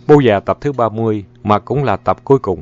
Bố già tập thứ 30, mà cũng là tập cuối cùng.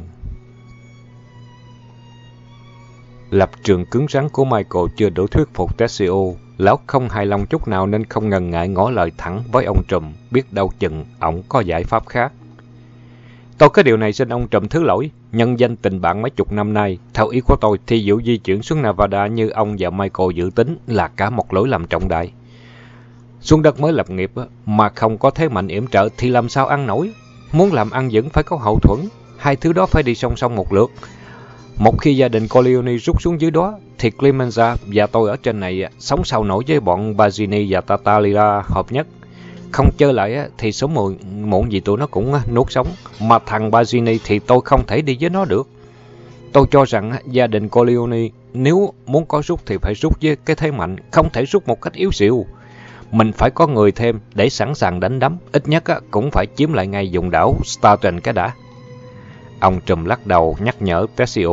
Lập trường cứng rắn của Michael chưa đủ thuyết phục Tessio. Lão không hài lòng chút nào nên không ngần ngại ngỏ lời thẳng với ông trùm, biết đâu chừng ổng có giải pháp khác. Tôi có điều này xin ông trùm thứ lỗi, nhân danh tình bạn mấy chục năm nay, theo ý của tôi thì vụ di chuyển xuống Nevada như ông và Michael dự tính là cả một lỗi lầm trọng đại. Xuống đất mới lập nghiệp mà không có thế mạnh yểm trợ thì làm sao ăn nổi. Muốn làm ăn vững phải có hậu thuẫn, hai thứ đó phải đi song song một lượt. Một khi gia đình Corleone rút xuống dưới đó, thì Clemenza và tôi ở trên này sống sao nổi với bọn Bazzini và Tattaglia hợp nhất. Không chơi lại thì sớm muộn gì tụi nó cũng nuốt sống. Mà thằng Bazzini thì tôi không thể đi với nó được. Tôi cho rằng gia đình Corleone nếu muốn có rút thì phải rút với cái thế mạnh, không thể rút một cách yếu xìu. Mình phải có người thêm để sẵn sàng đánh đấm, ít nhất cũng phải chiếm lại ngay vùng đảo Staten cái đã. Ông trùm lắc đầu nhắc nhở Tessio.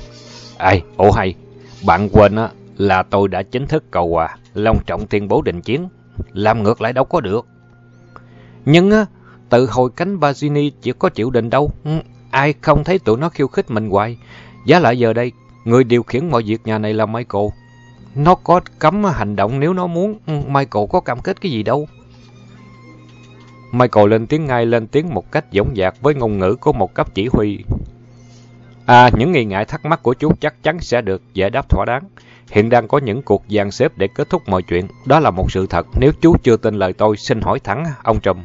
Ồ hay, bạn quên là tôi đã chính thức cầu hòa, long trọng tuyên bố đình chiến. Làm ngược lại đâu có được. Nhưng từ hồi cánh Bazzini chỉ có chịu định đâu. Ai không thấy tụi nó khiêu khích mình hoài. Giá lại giờ đây, người điều khiển mọi việc nhà này là Michael. Nó có cấm hành động nếu nó muốn. Michael có cam kết cái gì đâu. Michael lên tiếng một cách dõng dạc với ngôn ngữ của một cấp chỉ huy. Những nghi ngại thắc mắc của chú chắc chắn sẽ được giải đáp thỏa đáng. Hiện đang có những cuộc dàn xếp để kết thúc mọi chuyện. Đó là một sự thật. Nếu chú chưa tin lời tôi, xin hỏi thẳng ông trùm.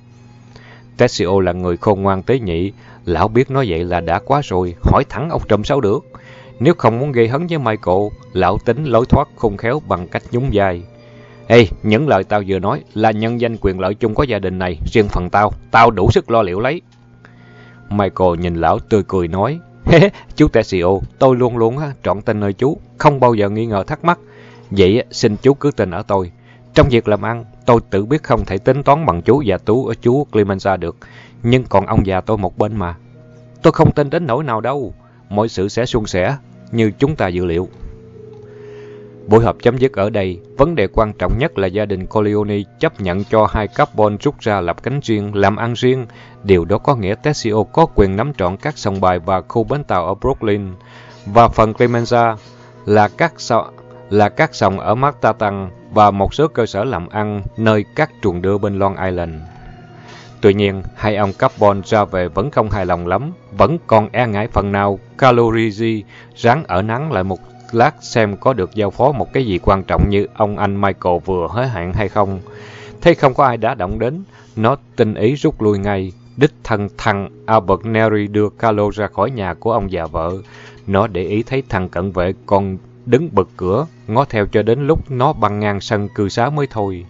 Tessio là người khôn ngoan tế nhị. Lão biết nói vậy là đã quá rồi. Hỏi thẳng ông trùm sao được. Nếu không muốn gây hấn với Michael, lão tính lối thoát khôn khéo bằng cách nhún vai. Những lời tao vừa nói là nhân danh quyền lợi chung của gia đình này. Riêng phần tao đủ sức lo liệu lấy. Michael nhìn lão tươi cười nói. Chú Tessio, tôi luôn luôn trọn tin nơi chú, không bao giờ nghi ngờ thắc mắc. Vậy xin chú cứ tin ở tôi. Trong việc làm ăn, tôi tự biết không thể tính toán bằng chú và chú Clemenza được. Nhưng còn ông già tôi một bên mà. Tôi không tin đến nỗi nào đâu. Mọi sự sẽ suôn sẻ như chúng ta dự liệu. Buổi họp chấm dứt ở đây. Vấn đề quan trọng nhất là gia đình Corleone chấp nhận cho hai carbon rút ra lập cánh riêng, làm ăn riêng. Điều đó có nghĩa Tessio có quyền nắm trọn các sòng bài và khu bến tàu ở Brooklyn. Và phần Clemenza là các sòng ở Manhattan và một số cơ sở làm ăn nơi các truồng đưa bên Long Island. Tuy nhiên, hai ông carbon ra về vẫn không hài lòng lắm, vẫn còn e ngại phần nào. Calorigi ráng ở nắng lại một lát xem có được giao phó một cái gì quan trọng như ông anh Michael vừa hứa hẹn hay không. Thấy không có ai đã động đến, nó tinh ý rút lui ngay. Đích thân thằng Albert Neri đưa Carlo ra khỏi nhà của ông già vợ. Nó để ý thấy thằng cận vệ còn đứng bật cửa, ngó theo cho đến lúc nó băng ngang sân cư xá mới thôi.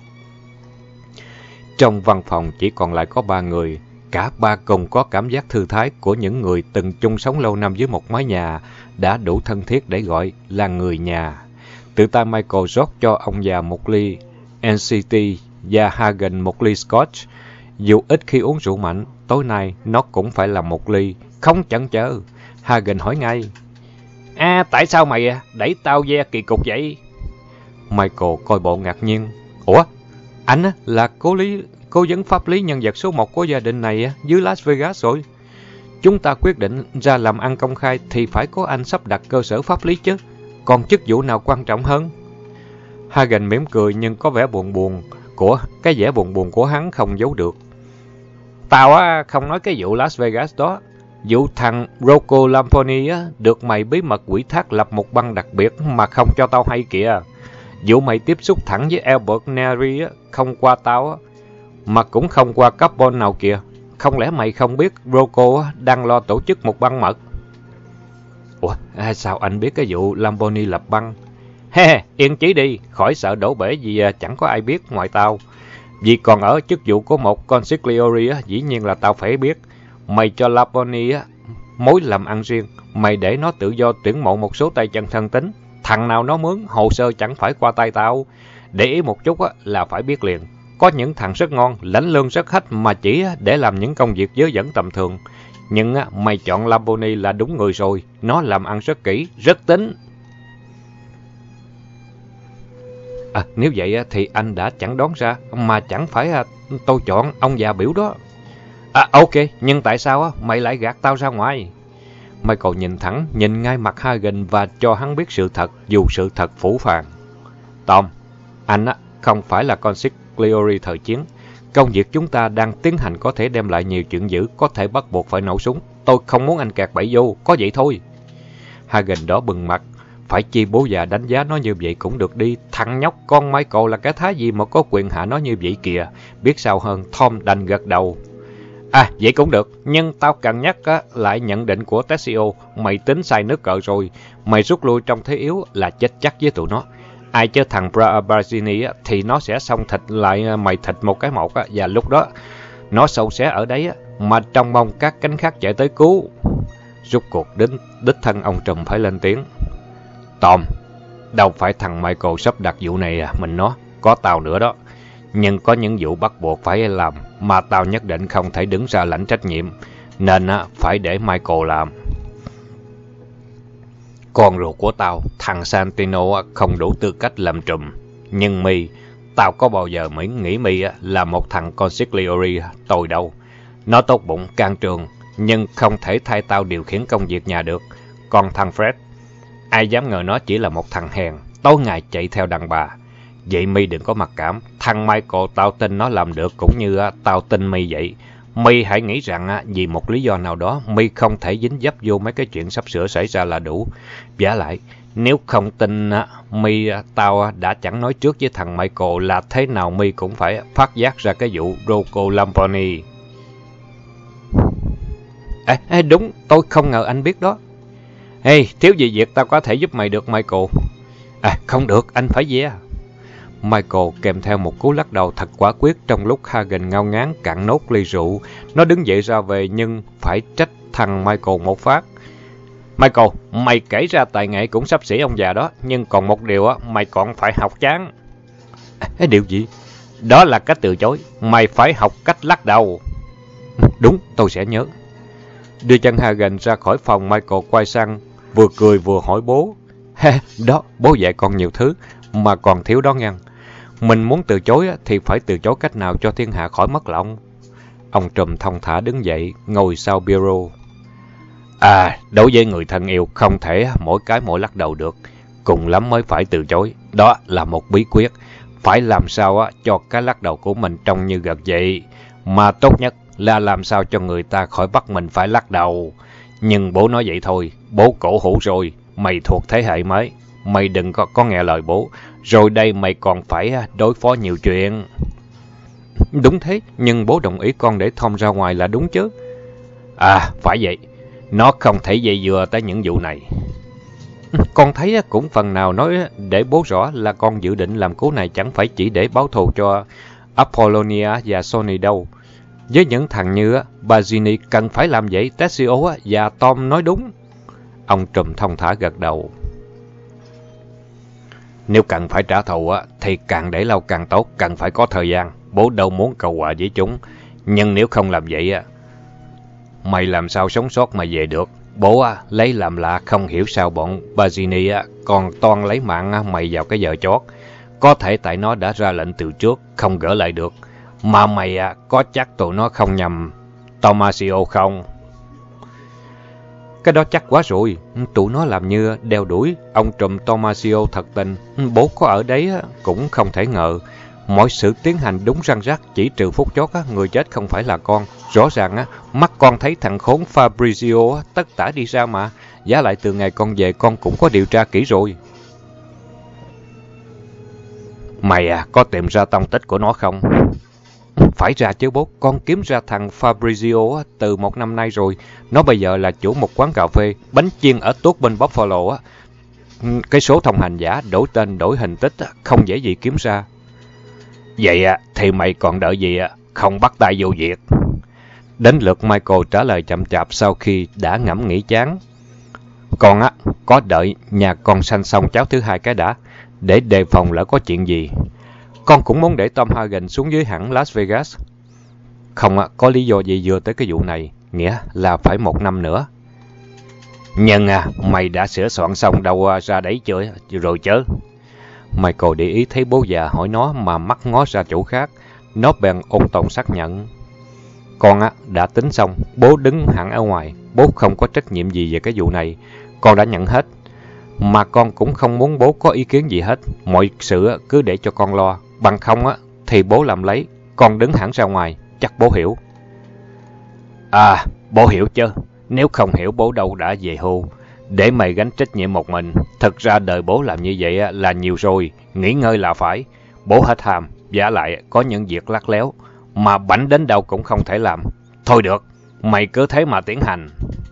Trong văn phòng chỉ còn lại có 3 người. Cả ba cùng có cảm giác thư thái của những người từng chung sống lâu năm dưới một mái nhà, đã đủ thân thiết để gọi là người nhà. Tự tay Michael rót cho ông già một ly NCT và Hagen một ly Scotch. Dù ít khi uống rượu mạnh, tối nay nó cũng phải là một ly. Không chần chờ, Hagen hỏi ngay. Tại sao mày đẩy tao ve kỳ cục vậy? Michael coi bộ ngạc nhiên. Ủa, anh là cố vấn pháp lý nhân vật số 1 của gia đình này dưới Las Vegas rồi. Chúng ta quyết định ra làm ăn công khai thì phải có anh sắp đặt cơ sở pháp lý chứ. Còn chức vụ nào quan trọng hơn? Hagen mỉm cười nhưng có vẻ cái vẻ buồn buồn của hắn không giấu được. Tao không nói cái vụ Las Vegas đó. Vụ thằng Rocco Lamponi được mày bí mật ủy thác lập một băng đặc biệt mà không cho tao hay kìa. Vụ mày tiếp xúc thẳng với Albert Neri không qua tao mà cũng không qua carbon nào kìa. Không lẽ mày không biết Rocco đang lo tổ chức một băng mật? Ủa, sao anh biết cái vụ Lamponi lập băng? Yên chí đi, khỏi sợ đổ bể vì chẳng có ai biết ngoài tao. Vì còn ở chức vụ của một consigliere dĩ nhiên là tao phải biết. Mày cho Lamponi mối làm ăn riêng, mày để nó tự do tuyển mộ một số tay chân thân tín. Thằng nào nó mướn, hồ sơ chẳng phải qua tay tao. Để ý một chút là phải biết liền. Có những thằng rất ngon, lãnh lương rất hách mà chỉ để làm những công việc dớ dẫn tầm thường. Nhưng mày chọn Lamponi là đúng người rồi. Nó làm ăn rất kỹ, rất tính. Nếu vậy thì anh đã chẳng đoán ra, mà chẳng phải tôi chọn ông già biểu đó. Ok, nhưng tại sao mày lại gạt tao ra ngoài? Michael nhìn thẳng, nhìn ngay mặt Hagen và cho hắn biết sự thật, dù sự thật phũ phàng. Tom, anh không phải là consigliere thời chiến. Công việc chúng ta đang tiến hành có thể đem lại nhiều chuyện dữ, có thể bắt buộc phải nổ súng. Tôi không muốn anh kẹt bẫy vô, có vậy thôi. Hagen đỏ bừng mặt. Phải chi bố già đánh giá nó như vậy cũng được đi. Thằng nhóc con Michael là cái thái gì mà có quyền hạ nó như vậy kìa. Biết sao hơn, Tom đành gật đầu. Vậy cũng được, nhưng tao cần nhắc lại nhận định của Tessio. Mày tính sai nước cờ rồi. Mày rút lui trong thế yếu là chết chắc với tụi nó. Ai chứ thằng Barzini thì nó sẽ xông thịt lại mày thịt một cái một và lúc đó nó sâu xé ở đấy mà trông mong các cánh khác chạy tới cứu. Rút cuộc đến đích thân ông trùm phải lên tiếng. Tom, đâu phải thằng Michael sắp đặt vụ này mình nó, có tao nữa đó. Nhưng có những vụ bắt buộc phải làm mà tao nhất định không thể đứng ra lãnh trách nhiệm, nên phải để Michael làm. Con ruột của tao, thằng Santino không đủ tư cách làm trùm. Nhưng tao có bao giờ nghĩ là một thằng consigliere tồi đâu. Nó tốt bụng, can trường, nhưng không thể thay tao điều khiển công việc nhà được. Còn thằng Fred, ai dám ngờ nó chỉ là một thằng hèn, tối ngày chạy theo đàn bà. Vậy đừng có mặc cảm, thằng Michael tao tin nó làm được cũng như tao tin vậy. Hãy nghĩ rằng vì một lý do nào đó không thể dính dấp vô mấy cái chuyện sắp sửa xảy ra là đủ. Vả lại, nếu không tin tao đã chẳng nói trước với thằng Michael là thế nào cũng phải phát giác ra cái vụ Rocco Lamponi. Đúng, tôi không ngờ anh biết đó. Thiếu gì việc tao có thể giúp mày được, Michael. Không được, anh phải ve. Michael kèm theo một cú lắc đầu thật quả quyết trong lúc Hagen ngao ngán cạn nốt ly rượu. Nó đứng dậy ra về nhưng phải trách thằng Michael một phát. Michael, mày kể ra tài nghệ cũng xấp xỉ ông già đó, nhưng còn một điều mày còn phải học chán. Điều gì? Đó là cách từ chối. Mày phải học cách lắc đầu. Đúng, tôi sẽ nhớ. Đưa chân Hagen ra khỏi phòng, Michael quay sang, vừa cười vừa hỏi bố. Đó, bố dạy con nhiều thứ, mà còn thiếu đó ngăn. Mình muốn từ chối thì phải từ chối cách nào cho thiên hạ khỏi mất lòng. Ông trùm thong thả đứng dậy, ngồi sau bureau. Đối với người thân yêu, không thể mỗi cái mỗi lắc đầu được. Cùng lắm mới phải từ chối. Đó là một bí quyết. Phải làm sao cho cái lắc đầu của mình trông như gật vậy. Mà tốt nhất là làm sao cho người ta khỏi bắt mình phải lắc đầu. Nhưng bố nói vậy thôi, bố cổ hủ rồi. Mày thuộc thế hệ mới. Mày đừng có nghe lời bố. Rồi đây mày còn phải đối phó nhiều chuyện. Đúng thế, nhưng bố đồng ý con để Tom ra ngoài là đúng chứ. Phải vậy. Nó không thể dây dưa tới những vụ này. Con thấy cũng phần nào nói để bố rõ là con dự định làm cú này chẳng phải chỉ để báo thù cho Apollonia và Sonny đâu. Với những thằng như Barzini cần phải làm vậy. Tessio và Tom nói đúng. Ông trùm thong thả gật đầu. Nếu cần phải trả thù thì càng để lâu càng tốt, cần phải có thời gian. Bố đâu muốn cầu quạ với chúng. Nhưng nếu không làm vậy mày làm sao sống sót mà về được. Bố lấy làm lạ không hiểu sao bọn Barzini còn toan lấy mạng mày vào cái giờ chót. Có thể tại nó đã ra lệnh từ trước, không gỡ lại được. Mà mày có chắc tụi nó không nhầm Tomasio không? Cái đó chắc quá rồi. Tụi nó làm như đeo đuổi ông trùm Tomasio thật tình. Bố có ở đấy cũng không thể ngờ. Mọi sự tiến hành đúng răn rắc, chỉ trừ phút chót người chết không phải là con. Rõ ràng mắt con thấy thằng khốn Fabrizio tất tả đi ra mà. Giá lại từ ngày con về con cũng có điều tra kỹ rồi. Mày có tìm ra tông tích của nó không? Phải ra chứ bố, con kiếm ra thằng Fabrizio từ một năm nay rồi. Nó bây giờ là chủ một quán cà phê, bánh chiên ở tuốt bên Buffalo. Cái số thông hành giả, đổi tên, đổi hình tích, không dễ gì kiếm ra. Vậy thì mày còn đợi gì không bắt tay vô việc? Đến lượt Michael trả lời chậm chạp sau khi đã ngẫm nghĩ chán. Con có đợi nhà con sanh xong cháu thứ hai cái đã, để đề phòng lỡ có chuyện gì. Con cũng muốn để Tom Hagen xuống dưới hẳn Las Vegas. Không có lý do gì vừa tới cái vụ này, nghĩa là phải 1 năm nữa. Nhưng mày đã sửa soạn xong đâu ra đấy chưa rồi chứ? Michael để ý thấy bố già hỏi nó mà mắt ngó ra chỗ khác. Nó bèn ôn tồn xác nhận. Con đã tính xong, bố đứng hẳn ở ngoài, bố không có trách nhiệm gì về cái vụ này, con đã nhận hết. Mà con cũng không muốn bố có ý kiến gì hết, mọi sự cứ để cho con lo, bằng không thì bố làm lấy, con đứng hẳn ra ngoài, chắc bố hiểu. À, bố hiểu chứ, nếu không hiểu bố đâu đã về hưu, để mày gánh trách nhiệm một mình. Thật ra đời bố làm như vậy là nhiều rồi, nghỉ ngơi là phải. Bố hết ham, vả lại có những việc lắt léo, mà bảnh đến đâu cũng không thể làm. Thôi được, mày cứ thế mà tiến hành.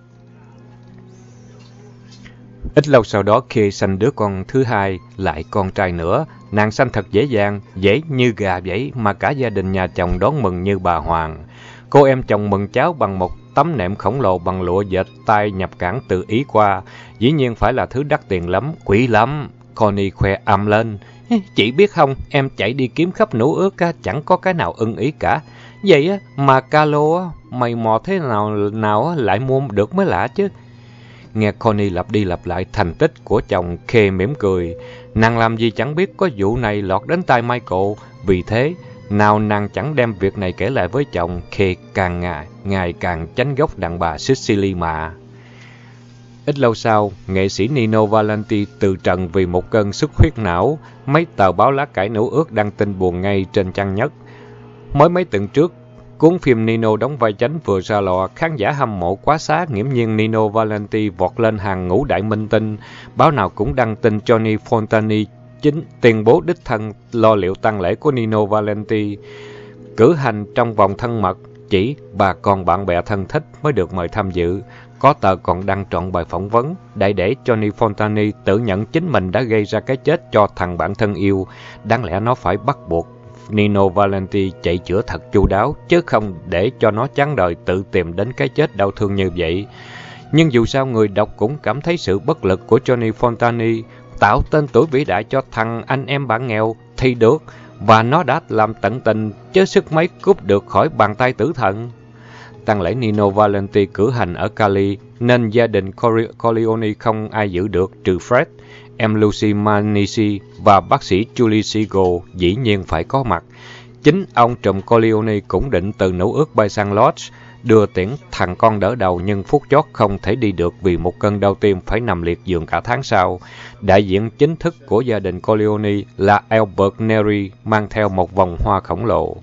Ít lâu sau đó khi sanh đứa con thứ hai, lại con trai nữa, nàng sanh thật dễ dàng, dễ như gà vậy mà cả gia đình nhà chồng đón mừng như bà hoàng. Cô em chồng mừng cháu bằng một tấm nệm khổng lồ bằng lụa dệt tay nhập cảng từ Ý qua, dĩ nhiên phải là thứ đắt tiền lắm, quý lắm. Connie khoe ầm lên. Chị biết không, em chạy đi kiếm khắp nũ ước chẳng có cái nào ưng ý cả. Vậy mà Carlo mày mò thế nào lại mua được mới lạ chứ. Nghe Connie lặp đi lặp lại thành tích của chồng, Kay mỉm cười. Nàng làm gì chẳng biết có vụ này lọt đến tai Michael, vì thế nào nàng chẳng đem việc này kể lại với chồng. Kay càng ngày càng tránh gốc đàn bà Sicily mà. Ít lâu sau, nghệ sĩ Nino Valenti từ trần vì một cơn xuất huyết não. Mấy tờ báo lá cải nũ ước đăng tin buồn ngay trên trang nhất. Mới mấy tuần trước, cuốn phim Nino đóng vai chính vừa ra lò, khán giả hâm mộ quá xá, nghiễm nhiên Nino Valenti vọt lên hàng ngũ đại minh tinh. Báo nào cũng đăng tin Johnny Fontani chính tuyên bố đích thân lo liệu tang lễ của Nino Valenti, cử hành trong vòng thân mật, chỉ bà con bạn bè thân thích mới được mời tham dự. Có tờ còn đăng trọn bài phỏng vấn, đại để Johnny Fontani tự nhận chính mình đã gây ra cái chết cho thằng bạn thân yêu. Đáng lẽ nó phải bắt buộc Nino Valenti chạy chữa thật chu đáo, chứ không để cho nó chán đời tự tìm đến cái chết đau thương như vậy. Nhưng dù sao người đọc cũng cảm thấy sự bất lực của Johnny Fontani. Tạo tên tuổi vĩ đại cho thằng anh em bạn nghèo thì được, và nó đã làm tận tình, chứ sức mấy cướp được khỏi bàn tay tử thần. Tang lễ Nino Valenti cử hành ở Cali, nên gia đình Corleone không ai giữ được, trừ Fred. Em Lucy Manici và bác sĩ Julie Siegel dĩ nhiên phải có mặt. Chính ông trùm Corleone cũng định từ nũ ước bay sang Lodge, đưa tiễn thằng con đỡ đầu, nhưng phút chót không thể đi được vì một cơn đau tim, phải nằm liệt giường cả tháng sau. Đại diện chính thức của gia đình Corleone là Albert Neri, mang theo một vòng hoa khổng lồ.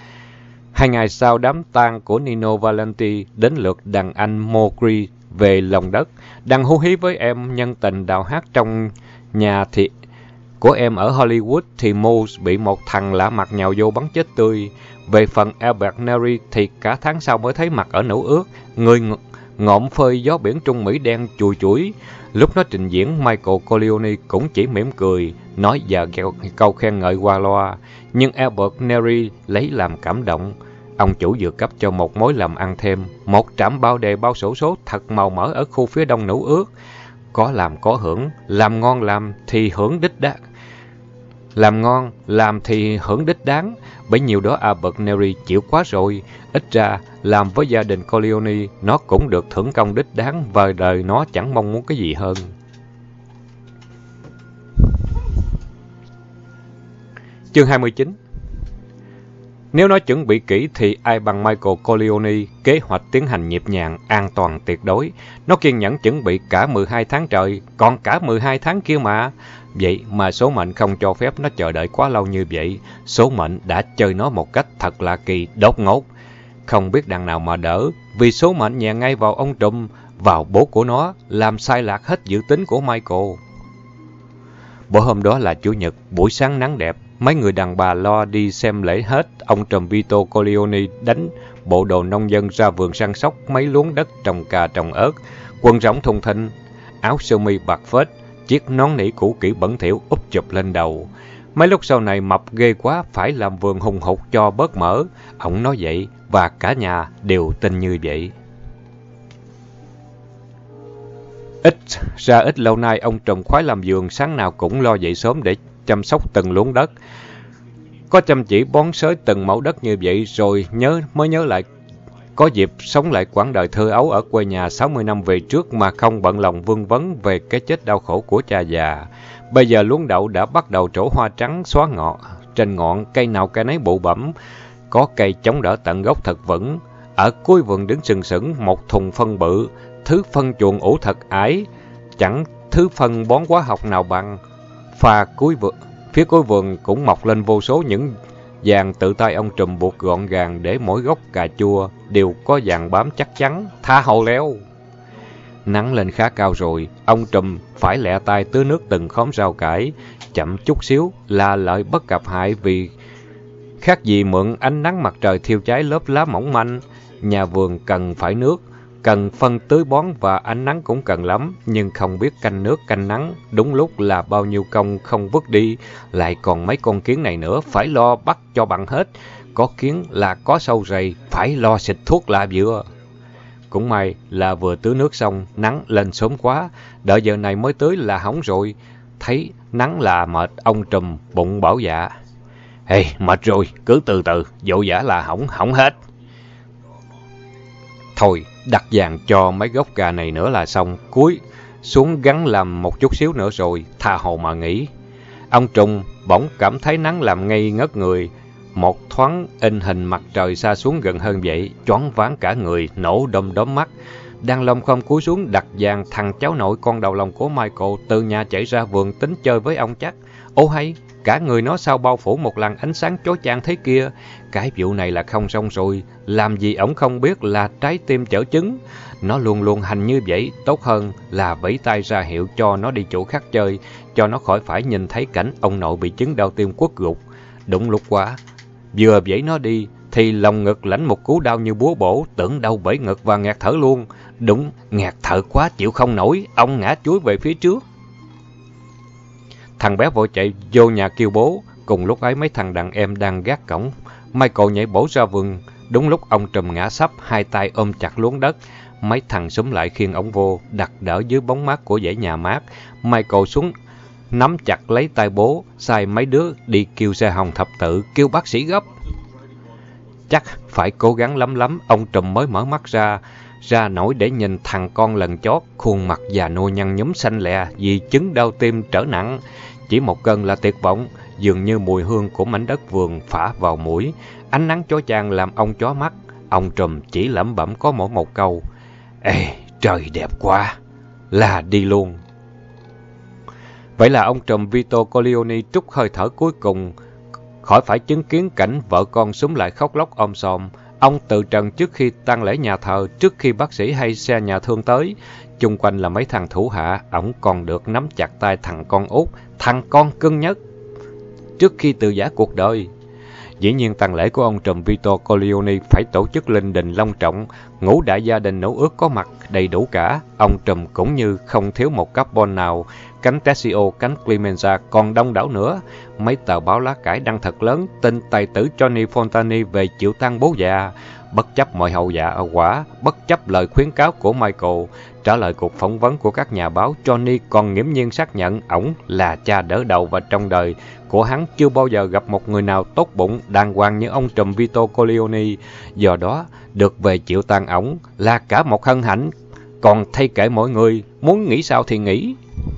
2 ngày sau đám tang của Nino Valenti, đến lượt đàn anh Mowgli về lòng đất. Đang hú hí với em nhân tình đào hát trong nhà của em ở Hollywood thì Moose bị một thằng lạ mặt nhào vô bắn chết tươi. Về phần Albert Neri thì cả tháng sau mới thấy mặt ở nũ ước, người ngộm phơi gió biển Trung Mỹ đen chùi chuỗi. Lúc nó trình diễn, Michael Corleone cũng chỉ mỉm cười, nói và câu khen ngợi qua loa. Nhưng Albert Neri lấy làm cảm động. Ông chủ vừa cấp cho một mối làm ăn thêm, một trạm bao đề bao xổ số thật màu mỡ ở khu phía đông nũ ước. Có làm có hưởng, làm ngon làm thì hưởng đích đáng. Làm ngon, làm thì hưởng đích đáng. Bấy nhiêu đó Albert Neri chịu quá rồi. Ít ra, làm với gia đình Corleone, nó cũng được thưởng công đích đáng, và đời nó chẳng mong muốn cái gì hơn. Chương 29. Nếu nói chuẩn bị kỹ thì ai bằng Michael Corleone, kế hoạch tiến hành nhịp nhàng, an toàn tuyệt đối. Nó kiên nhẫn chuẩn bị cả 12 tháng trời, còn cả 12 tháng kia mà. Vậy mà số mệnh không cho phép nó chờ đợi quá lâu như vậy. Số mệnh đã chơi nó một cách thật là kỳ đột ngột. Không biết đằng nào mà đỡ, vì số mệnh nhẹ ngay vào ông trùm, vào bố của nó, làm sai lạc hết dự tính của Michael. Bữa hôm đó là Chủ nhật, buổi sáng nắng đẹp. Mấy người đàn bà lo đi xem lễ hết. Ông trùm Vito Corleone đánh bộ đồ nông dân ra vườn săn sóc mấy luống đất trồng cà trồng ớt. Quần rỗng thùng thình, áo sơ mi bạc phết, chiếc nón nỉ cũ kỹ bẩn thỉu úp chụp lên đầu. Mấy lúc sau này mập ghê quá, phải làm vườn hùng hục cho bớt mỡ. Ông nói vậy, và cả nhà đều tin như vậy. Ít lâu nay, ông trùm khoái làm vườn, sáng nào cũng lo dậy sớm để chăm sóc từng luống đất. Có chăm chỉ bón xới từng mẫu đất như vậy rồi mới nhớ lại có dịp sống lại quãng đời thơ ấu ở quê nhà 60 năm về trước mà không bận lòng vương vấn về cái chết đau khổ của cha già. Bây giờ luống đậu đã bắt đầu trổ hoa trắng xóa ngọn, trên ngọn cây nào cây nấy bụ bẫm, có cây chống đỡ tận gốc thật vững. Ở cuối vườn đứng sừng sững một thùng phân bự, thứ phân chuồng ủ thật ải, chẳng thứ phân bón hóa học nào bằng. Phía cuối vườn cũng mọc lên vô số những dàn tự tay ông Trùm buộc gọn gàng để mỗi gốc cà chua đều có dàn bám chắc chắn, tha hồ leo. Nắng lên khá cao rồi, ông Trùm phải lẹ tay tưới nước từng khóm rau cải, chậm chút xíu là lợi bất cập hại vì khác gì mượn ánh nắng mặt trời thiêu cháy lớp lá mỏng manh. Nhà vườn cần phải nước, cần phân tưới bón và ánh nắng cũng cần lắm, nhưng không biết canh nước canh nắng, đúng lúc là bao nhiêu công không vứt đi, lại còn mấy con kiến này nữa, phải lo bắt cho bằng hết. Có kiến là có sâu rầy, phải lo xịt thuốc lạ vừa. Cũng may là vừa tưới nước xong, nắng lên sớm quá, đợi giờ này mới tưới là hỏng rồi. Thấy nắng là mệt, ông Trùm bụng bảo dạ. Ê, mệt rồi, cứ từ từ, vội vã là hỏng hết. Thôi, đặt vàng cho mấy gốc cà này nữa là xong, cúi xuống gắn làm một chút xíu nữa rồi, tha hồ mà nghỉ. Ông Trùm bỗng cảm thấy nắng làm ngây ngất người, một thoáng in hình mặt trời xa xuống gần hơn vậy, choáng váng cả người, nổ đom đóm mắt. Đang lom khom cúi xuống đặt vàng, thằng cháu nội con đầu lòng của Michael từ nhà chạy ra vườn tính chơi với ông chắc. Ô hay, cả người nó sao bao phủ một làn ánh sáng chói chang thế kia. Cái vụ này là không xong rồi, làm gì ổng không biết là trái tim chở trứng. Nó luôn luôn hành như vậy, tốt hơn là vẫy tay ra hiệu cho nó đi chỗ khác chơi, cho nó khỏi phải nhìn thấy cảnh ông nội bị chứng đau tim quất gục. Đúng lúc quá, vừa vẫy nó đi thì lòng ngực lãnh một cú đau như búa bổ, tưởng đau bể ngực và ngạt thở luôn. Đúng, ngạt thở quá chịu không nổi, ông ngã chuối về phía trước. Thằng bé vội chạy vô nhà kêu bố, cùng lúc ấy mấy thằng đàn em đang gác cổng. Michael nhảy bổ ra vườn, đúng lúc ông Trùm ngã sấp, hai tay ôm chặt luống đất. Mấy thằng xúm lại khiêng ổng vô, đặt đỡ dưới bóng mát của dãy nhà mát. Michael xuống nắm chặt lấy tay bố, sai mấy đứa đi kêu xe hồng thập tự, kêu bác sĩ gấp. Chắc phải cố gắng lắm, ông Trùm mới mở mắt ra nổi để nhìn thằng con lần chót, khuôn mặt già nua nhăn nhúm xanh lè vì chứng đau tim trở nặng. Chỉ một cơn là tuyệt vọng, dường như mùi hương của mảnh đất vườn phả vào mũi, ánh nắng chói chang làm ông chói mắt. Ông Trùm chỉ lẩm bẩm có mỗi một câu: Ê, trời đẹp quá, là đi luôn. Vậy là ông Trùm Vito Corleone trút hơi thở cuối cùng, khỏi phải chứng kiến cảnh vợ con xúm lại khóc lóc om sòm. Ông từ trần trước khi tang lễ nhà thờ, trước khi bác sĩ hay xe nhà thương tới. Chung quanh là mấy thằng thủ hạ, ổng còn được nắm chặt tay thằng con út, thằng con cưng nhất trước khi từ giã cuộc đời. Dĩ nhiên tang lễ của ông Trùm Vito Corleone phải tổ chức linh đình long trọng, ngũ đại gia đình nấu ước có mặt đầy đủ cả. Ông Trùm cũng như không thiếu một carbon nào, cánh Tessio, cánh Clemenza, còn đông đảo nữa. Mấy tờ báo lá cải đăng thật lớn tin tài tử Johnny Fontani về chịu tang bố già. Bất chấp mọi hậu dạ quả, bất chấp lời khuyến cáo của Michael, trả lời cuộc phỏng vấn của các nhà báo, Johnny còn nghiễm nhiên xác nhận ổng là cha đỡ đầu và trong đời của hắn chưa bao giờ gặp một người nào tốt bụng, đàng hoàng như ông Trùm Vito Corleone. Do đó, được về chịu tang ổng là cả một hân hạnh. Còn thay kệ mọi người, muốn nghĩ sao thì nghĩ.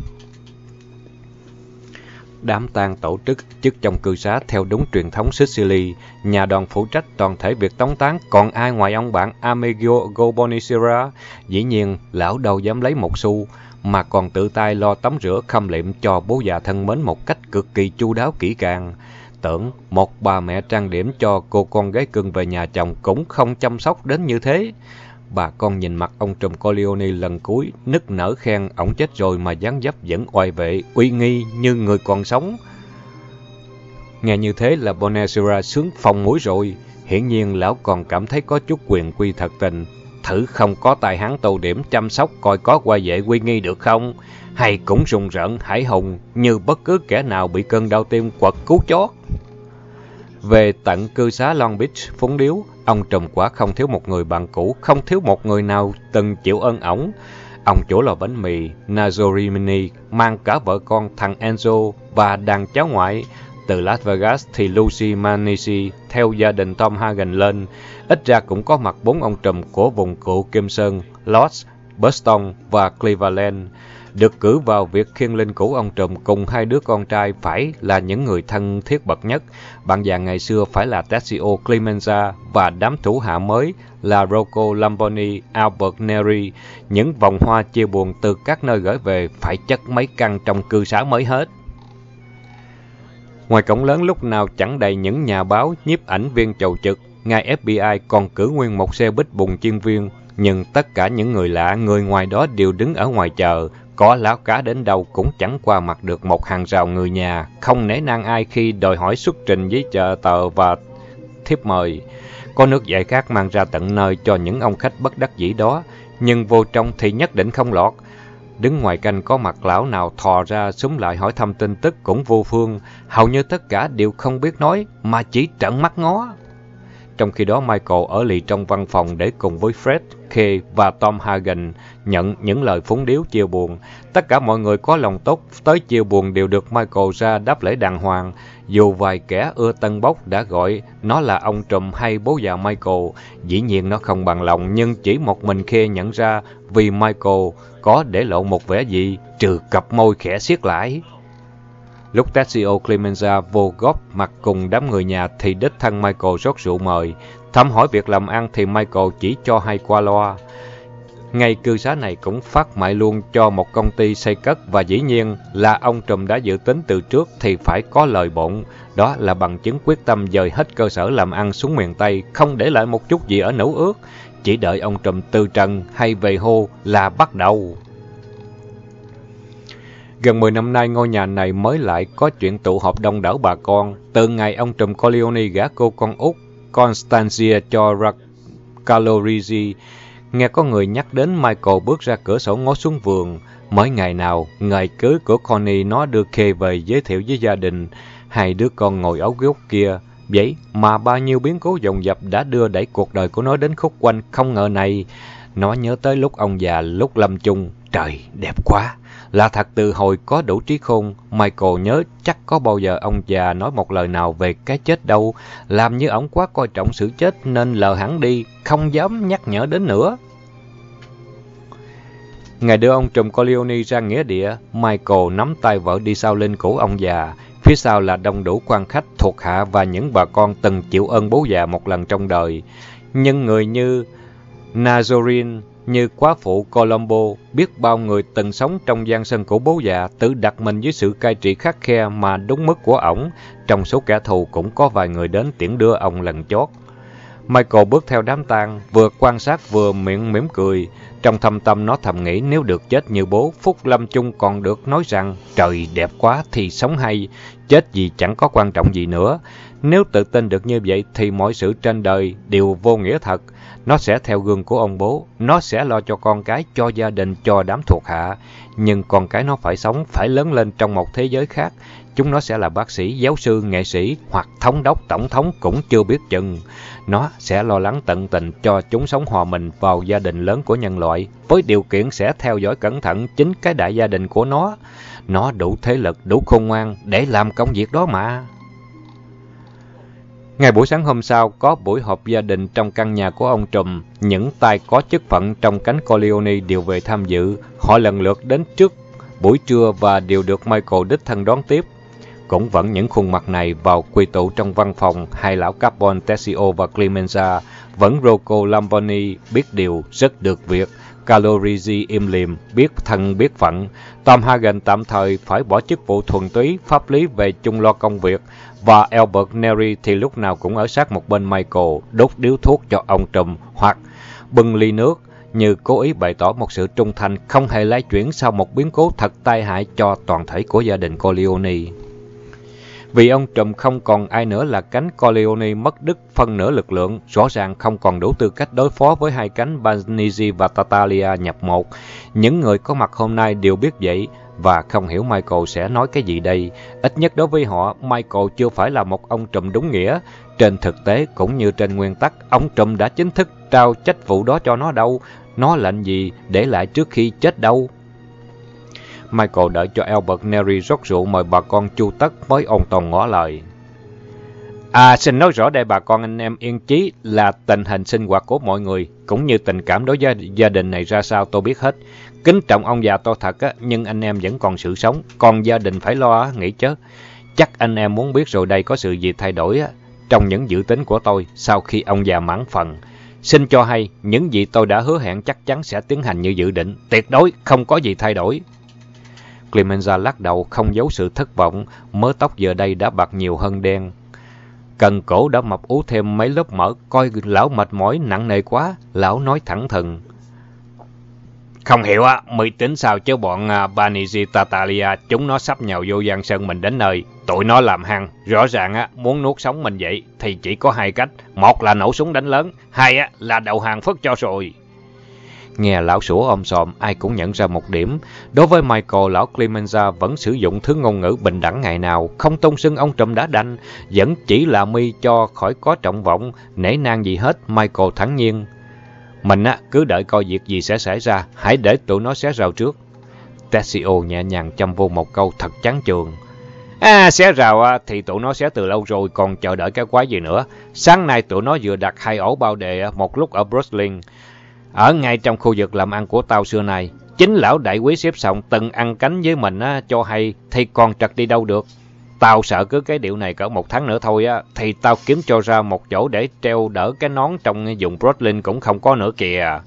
Đám tang tổ chức trong cư xá theo đúng truyền thống Sicily. Nhà đoàn phụ trách toàn thể việc tống táng, còn ai ngoài ông bạn Amedeo Bonicera. Dĩ nhiên, lão đâu dám lấy một xu, mà còn tự tay lo tắm rửa khâm liệm cho bố già thân mến một cách cực kỳ chu đáo kỹ càng. Tưởng một bà mẹ trang điểm cho cô con gái cưng về nhà chồng cũng không chăm sóc đến như thế. Bà con nhìn mặt ông Trùm Corleone lần cuối, nức nở khen ổng chết rồi mà dáng dấp vẫn oai vệ, uy nghi như người còn sống. Nghe như thế là Bonesera sướng phồng mũi rồi. Hiển nhiên lão còn cảm thấy có chút quyền quy thật tình. Thử không có tài hắn tô điểm chăm sóc coi có oai vệ uy nghi được không? Hay cũng rùng rợn hải hùng như bất cứ kẻ nào bị cơn đau tim quật cứu chót. Về tận cư xá Long Beach phúng điếu, ông Trùm quả không thiếu một người bạn cũ, không thiếu một người nào từng chịu ơn ổng. Ông chủ lò bánh mì Nazorimini mang cả vợ con thằng Enzo và đàn cháu ngoại. Từ Las Vegas thì Lucy Manisi theo gia đình Tom Hagen lên. Ít ra cũng có mặt 4 ông Trùm của vùng cựu Kim Sơn, Lost, Boston và Cleveland. được cử vào việc khiêng linh cữu ông trùm cùng hai đứa con trai phải là những người thân thiết bậc nhất. Bạn già ngày xưa phải là Tessio Clemenza và đám thủ hạ mới là Rocco Lamboni, Albert Neri. Những vòng hoa chia buồn từ các nơi gửi về phải chất mấy căn trong cư xá mới hết. Ngoài cổng lớn lúc nào chẳng đầy những nhà báo, nhiếp ảnh viên chầu trực, ngay FBI còn cử nguyên một xe bích bùng chuyên viên. Nhưng tất cả những người lạ, người ngoài đó đều đứng ở ngoài chờ. Có láo cá đến đâu cũng chẳng qua mặt được một hàng rào người nhà, không nể nang ai khi đòi hỏi xuất trình giấy tờ và thiếp mời. Có nước giải khát mang ra tận nơi cho những ông khách bất đắc dĩ đó, nhưng vô trong thì nhất định không lọt. Đứng ngoài canh có mặt lão nào thò ra xúm lại hỏi thăm tin tức cũng vô phương, hầu như tất cả đều không biết nói mà chỉ trợn mắt ngó. Trong khi đó Michael ở lì trong văn phòng để cùng với Fred, Kay và Tom Hagen nhận những lời phúng điếu chia buồn. Tất cả mọi người có lòng tốt tới chia buồn đều được Michael ra đáp lễ đàng hoàng. Dù vài kẻ ưa tân bốc đã gọi nó là ông trùm hay bố già Michael, dĩ nhiên nó không bằng lòng, nhưng chỉ một mình Kay nhận ra vì Michael có để lộ một vẻ gì trừ cặp môi khẽ siết lại. Lúc Tessio Clemenza vô góp mặt cùng đám người nhà thì đích thân Michael rót rượu mời. Thăm hỏi việc làm ăn thì Michael chỉ cho hay qua loa. Ngay cư xá này cũng phát mại luôn cho một công ty xây cất và dĩ nhiên là ông trùm đã dự tính từ trước thì phải có lời bộn. Đó là bằng chứng quyết tâm dời hết cơ sở làm ăn xuống miền Tây, không để lại một chút gì ở Nữ Ước. Chỉ đợi ông trùm từ trần hay về hô là bắt đầu. Gần 10 năm nay, ngôi nhà này mới lại có chuyện tụ họp đông đảo bà con. Từ ngày ông trùm Corleone gả cô con út Constantia cho Calorisi, nghe có người nhắc đến Michael bước ra cửa sổ ngó xuống vườn. Mới ngày nào, ngày cưới của Connie nó đưa Kay về giới thiệu với gia đình. Hai đứa con ngồi ấu gốc kia. Vậy mà bao nhiêu biến cố dồn dập đã đưa đẩy cuộc đời của nó đến khúc quanh không ngờ này. Nó nhớ tới lúc ông già, lúc lâm chung. Trời, đẹp quá! Là thật từ hồi có đủ trí khôn, Michael nhớ chắc có bao giờ ông già nói một lời nào về cái chết đâu. Làm như ổng quá coi trọng sự chết nên lờ hẳn đi, không dám nhắc nhở đến nữa. Ngày đưa ông trùm Corleone ra nghĩa địa, Michael nắm tay vợ đi sau linh cữu ông già. Phía sau là đông đủ quan khách, thuộc hạ và những bà con từng chịu ơn bố già một lần trong đời. Nhưng người như Nazarene, như quá phụ Colombo, biết bao người từng sống trong gian sân của bố già, tự đặt mình dưới sự cai trị khắt khe mà đúng mức của ổng. Trong số kẻ thù cũng có vài người đến tiễn đưa ông lần chót. Michael bước theo đám tang, vừa quan sát vừa miệng mỉm cười. Trong thâm tâm nó thầm nghĩ nếu được chết như bố, phúc lâm chung còn được nói rằng trời đẹp quá thì sống hay, chết gì chẳng có quan trọng gì nữa. Nếu tự tin được như vậy thì mọi sự trên đời đều vô nghĩa thật. Nó sẽ theo gương của ông bố, nó sẽ lo cho con cái, cho gia đình, cho đám thuộc hạ. Nhưng con cái nó phải sống, phải lớn lên trong một thế giới khác. Chúng nó sẽ là bác sĩ, giáo sư, nghệ sĩ hoặc thống đốc, tổng thống cũng chưa biết chừng. Nó sẽ lo lắng tận tình cho chúng sống hòa mình vào gia đình lớn của nhân loại, với điều kiện sẽ theo dõi cẩn thận chính cái đại gia đình của nó. Nó đủ thế lực, đủ khôn ngoan để làm công việc đó mà. Ngày buổi sáng hôm sau, có buổi họp gia đình trong căn nhà của ông trùm. Những tay có chức phận trong cánh Corleone đều về tham dự. Họ lần lượt đến trước buổi trưa và đều được Michael đích thân đón tiếp. Cũng vẫn những khuôn mặt này vào quy tụ trong văn phòng, hai lão Capon, Tessio và Clemenza. Vẫn Rocco Lamboni biết điều, rất được việc. Calorisi im lìm, biết thân biết phận. Tom Hagen tạm thời phải bỏ chức vụ thuần túy, pháp lý về chung lo công việc. Và Albert Neri thì lúc nào cũng ở sát một bên Michael, đốt điếu thuốc cho ông trùm hoặc bưng ly nước, như cố ý bày tỏ một sự trung thành không hề lay chuyển sau một biến cố thật tai hại cho toàn thể của gia đình Corleone. Vì ông trùm không còn ai nữa là cánh Corleone mất đứt phân nửa lực lượng, rõ ràng không còn đủ tư cách đối phó với hai cánh Banizzi và Tartaglia nhập một. Những người có mặt hôm nay đều biết vậy và không hiểu Michael sẽ nói cái gì đây. Ít nhất đối với họ, Michael chưa phải là một ông trùm đúng nghĩa. Trên thực tế cũng như trên nguyên tắc, ông trùm đã chính thức trao trách vụ đó cho nó đâu. Nó lệnh gì để lại trước khi chết đâu. Michael đợi cho Albert Neri rót rượu mời bà con chu tất mới ôn tồn ngỏ lời. Xin nói rõ đây bà con anh em yên chí là tình hình sinh hoạt của mọi người, cũng như tình cảm đối với gia đình này ra sao tôi biết hết. Kính trọng ông già tôi thật á, nhưng anh em vẫn còn sự sống, còn gia đình phải lo á, nghĩ chớ. Chắc anh em muốn biết rồi đây có sự gì thay đổi á, trong những dự tính của tôi sau khi ông già mãn phần. Xin cho hay, những gì tôi đã hứa hẹn chắc chắn sẽ tiến hành như dự định, tuyệt đối không có gì thay đổi. Clemenza lắc đầu không giấu sự thất vọng, mớ tóc giờ đây đã bạc nhiều hơn đen. Cần cổ đã mập ú thêm mấy lớp mỡ, coi lão mệt mỏi nặng nề quá, lão nói thẳng thừng. Không hiểu á, mày tính sao chứ bọn Banisi Tatalia, chúng nó sắp nhào vô Giang Sơn mình đến nơi. Tụi nó làm hăng, rõ ràng á, muốn nuốt sống mình vậy, thì chỉ có hai cách. Một là nổ súng đánh lớn, hai á, là đầu hàng phất cho rồi. Nghe lão sủa om sòm, ai cũng nhận ra một điểm. Đối với Michael, lão Clemenza vẫn sử dụng thứ ngôn ngữ bình đẳng ngày nào, không tôn xưng ông trùm đã đành, vẫn chỉ là mi cho khỏi có trọng vọng, nể nang gì hết. Michael thản nhiên. Mình á, cứ đợi coi việc gì sẽ xảy ra, hãy để tụi nó xé rào trước. Tessio nhẹ nhàng châm vô một câu thật chán chường. Xé rào á, thì tụi nó xé từ lâu rồi, còn chờ đợi cái quái gì nữa. Sáng nay tụi nó vừa đặt 2 ổ bao đề một lúc ở Brooklyn, ở ngay trong khu vực làm ăn của tao xưa nay. Chính lão đại quý xếp xong từng ăn cánh với mình á, cho hay thì còn trật đi đâu được. Tao sợ cứ cái điệu này cỡ 1 tháng nữa thôi á, thì tao kiếm cho ra một chỗ để treo đỡ cái nón trong vùng Brooklyn cũng không có nữa kìa.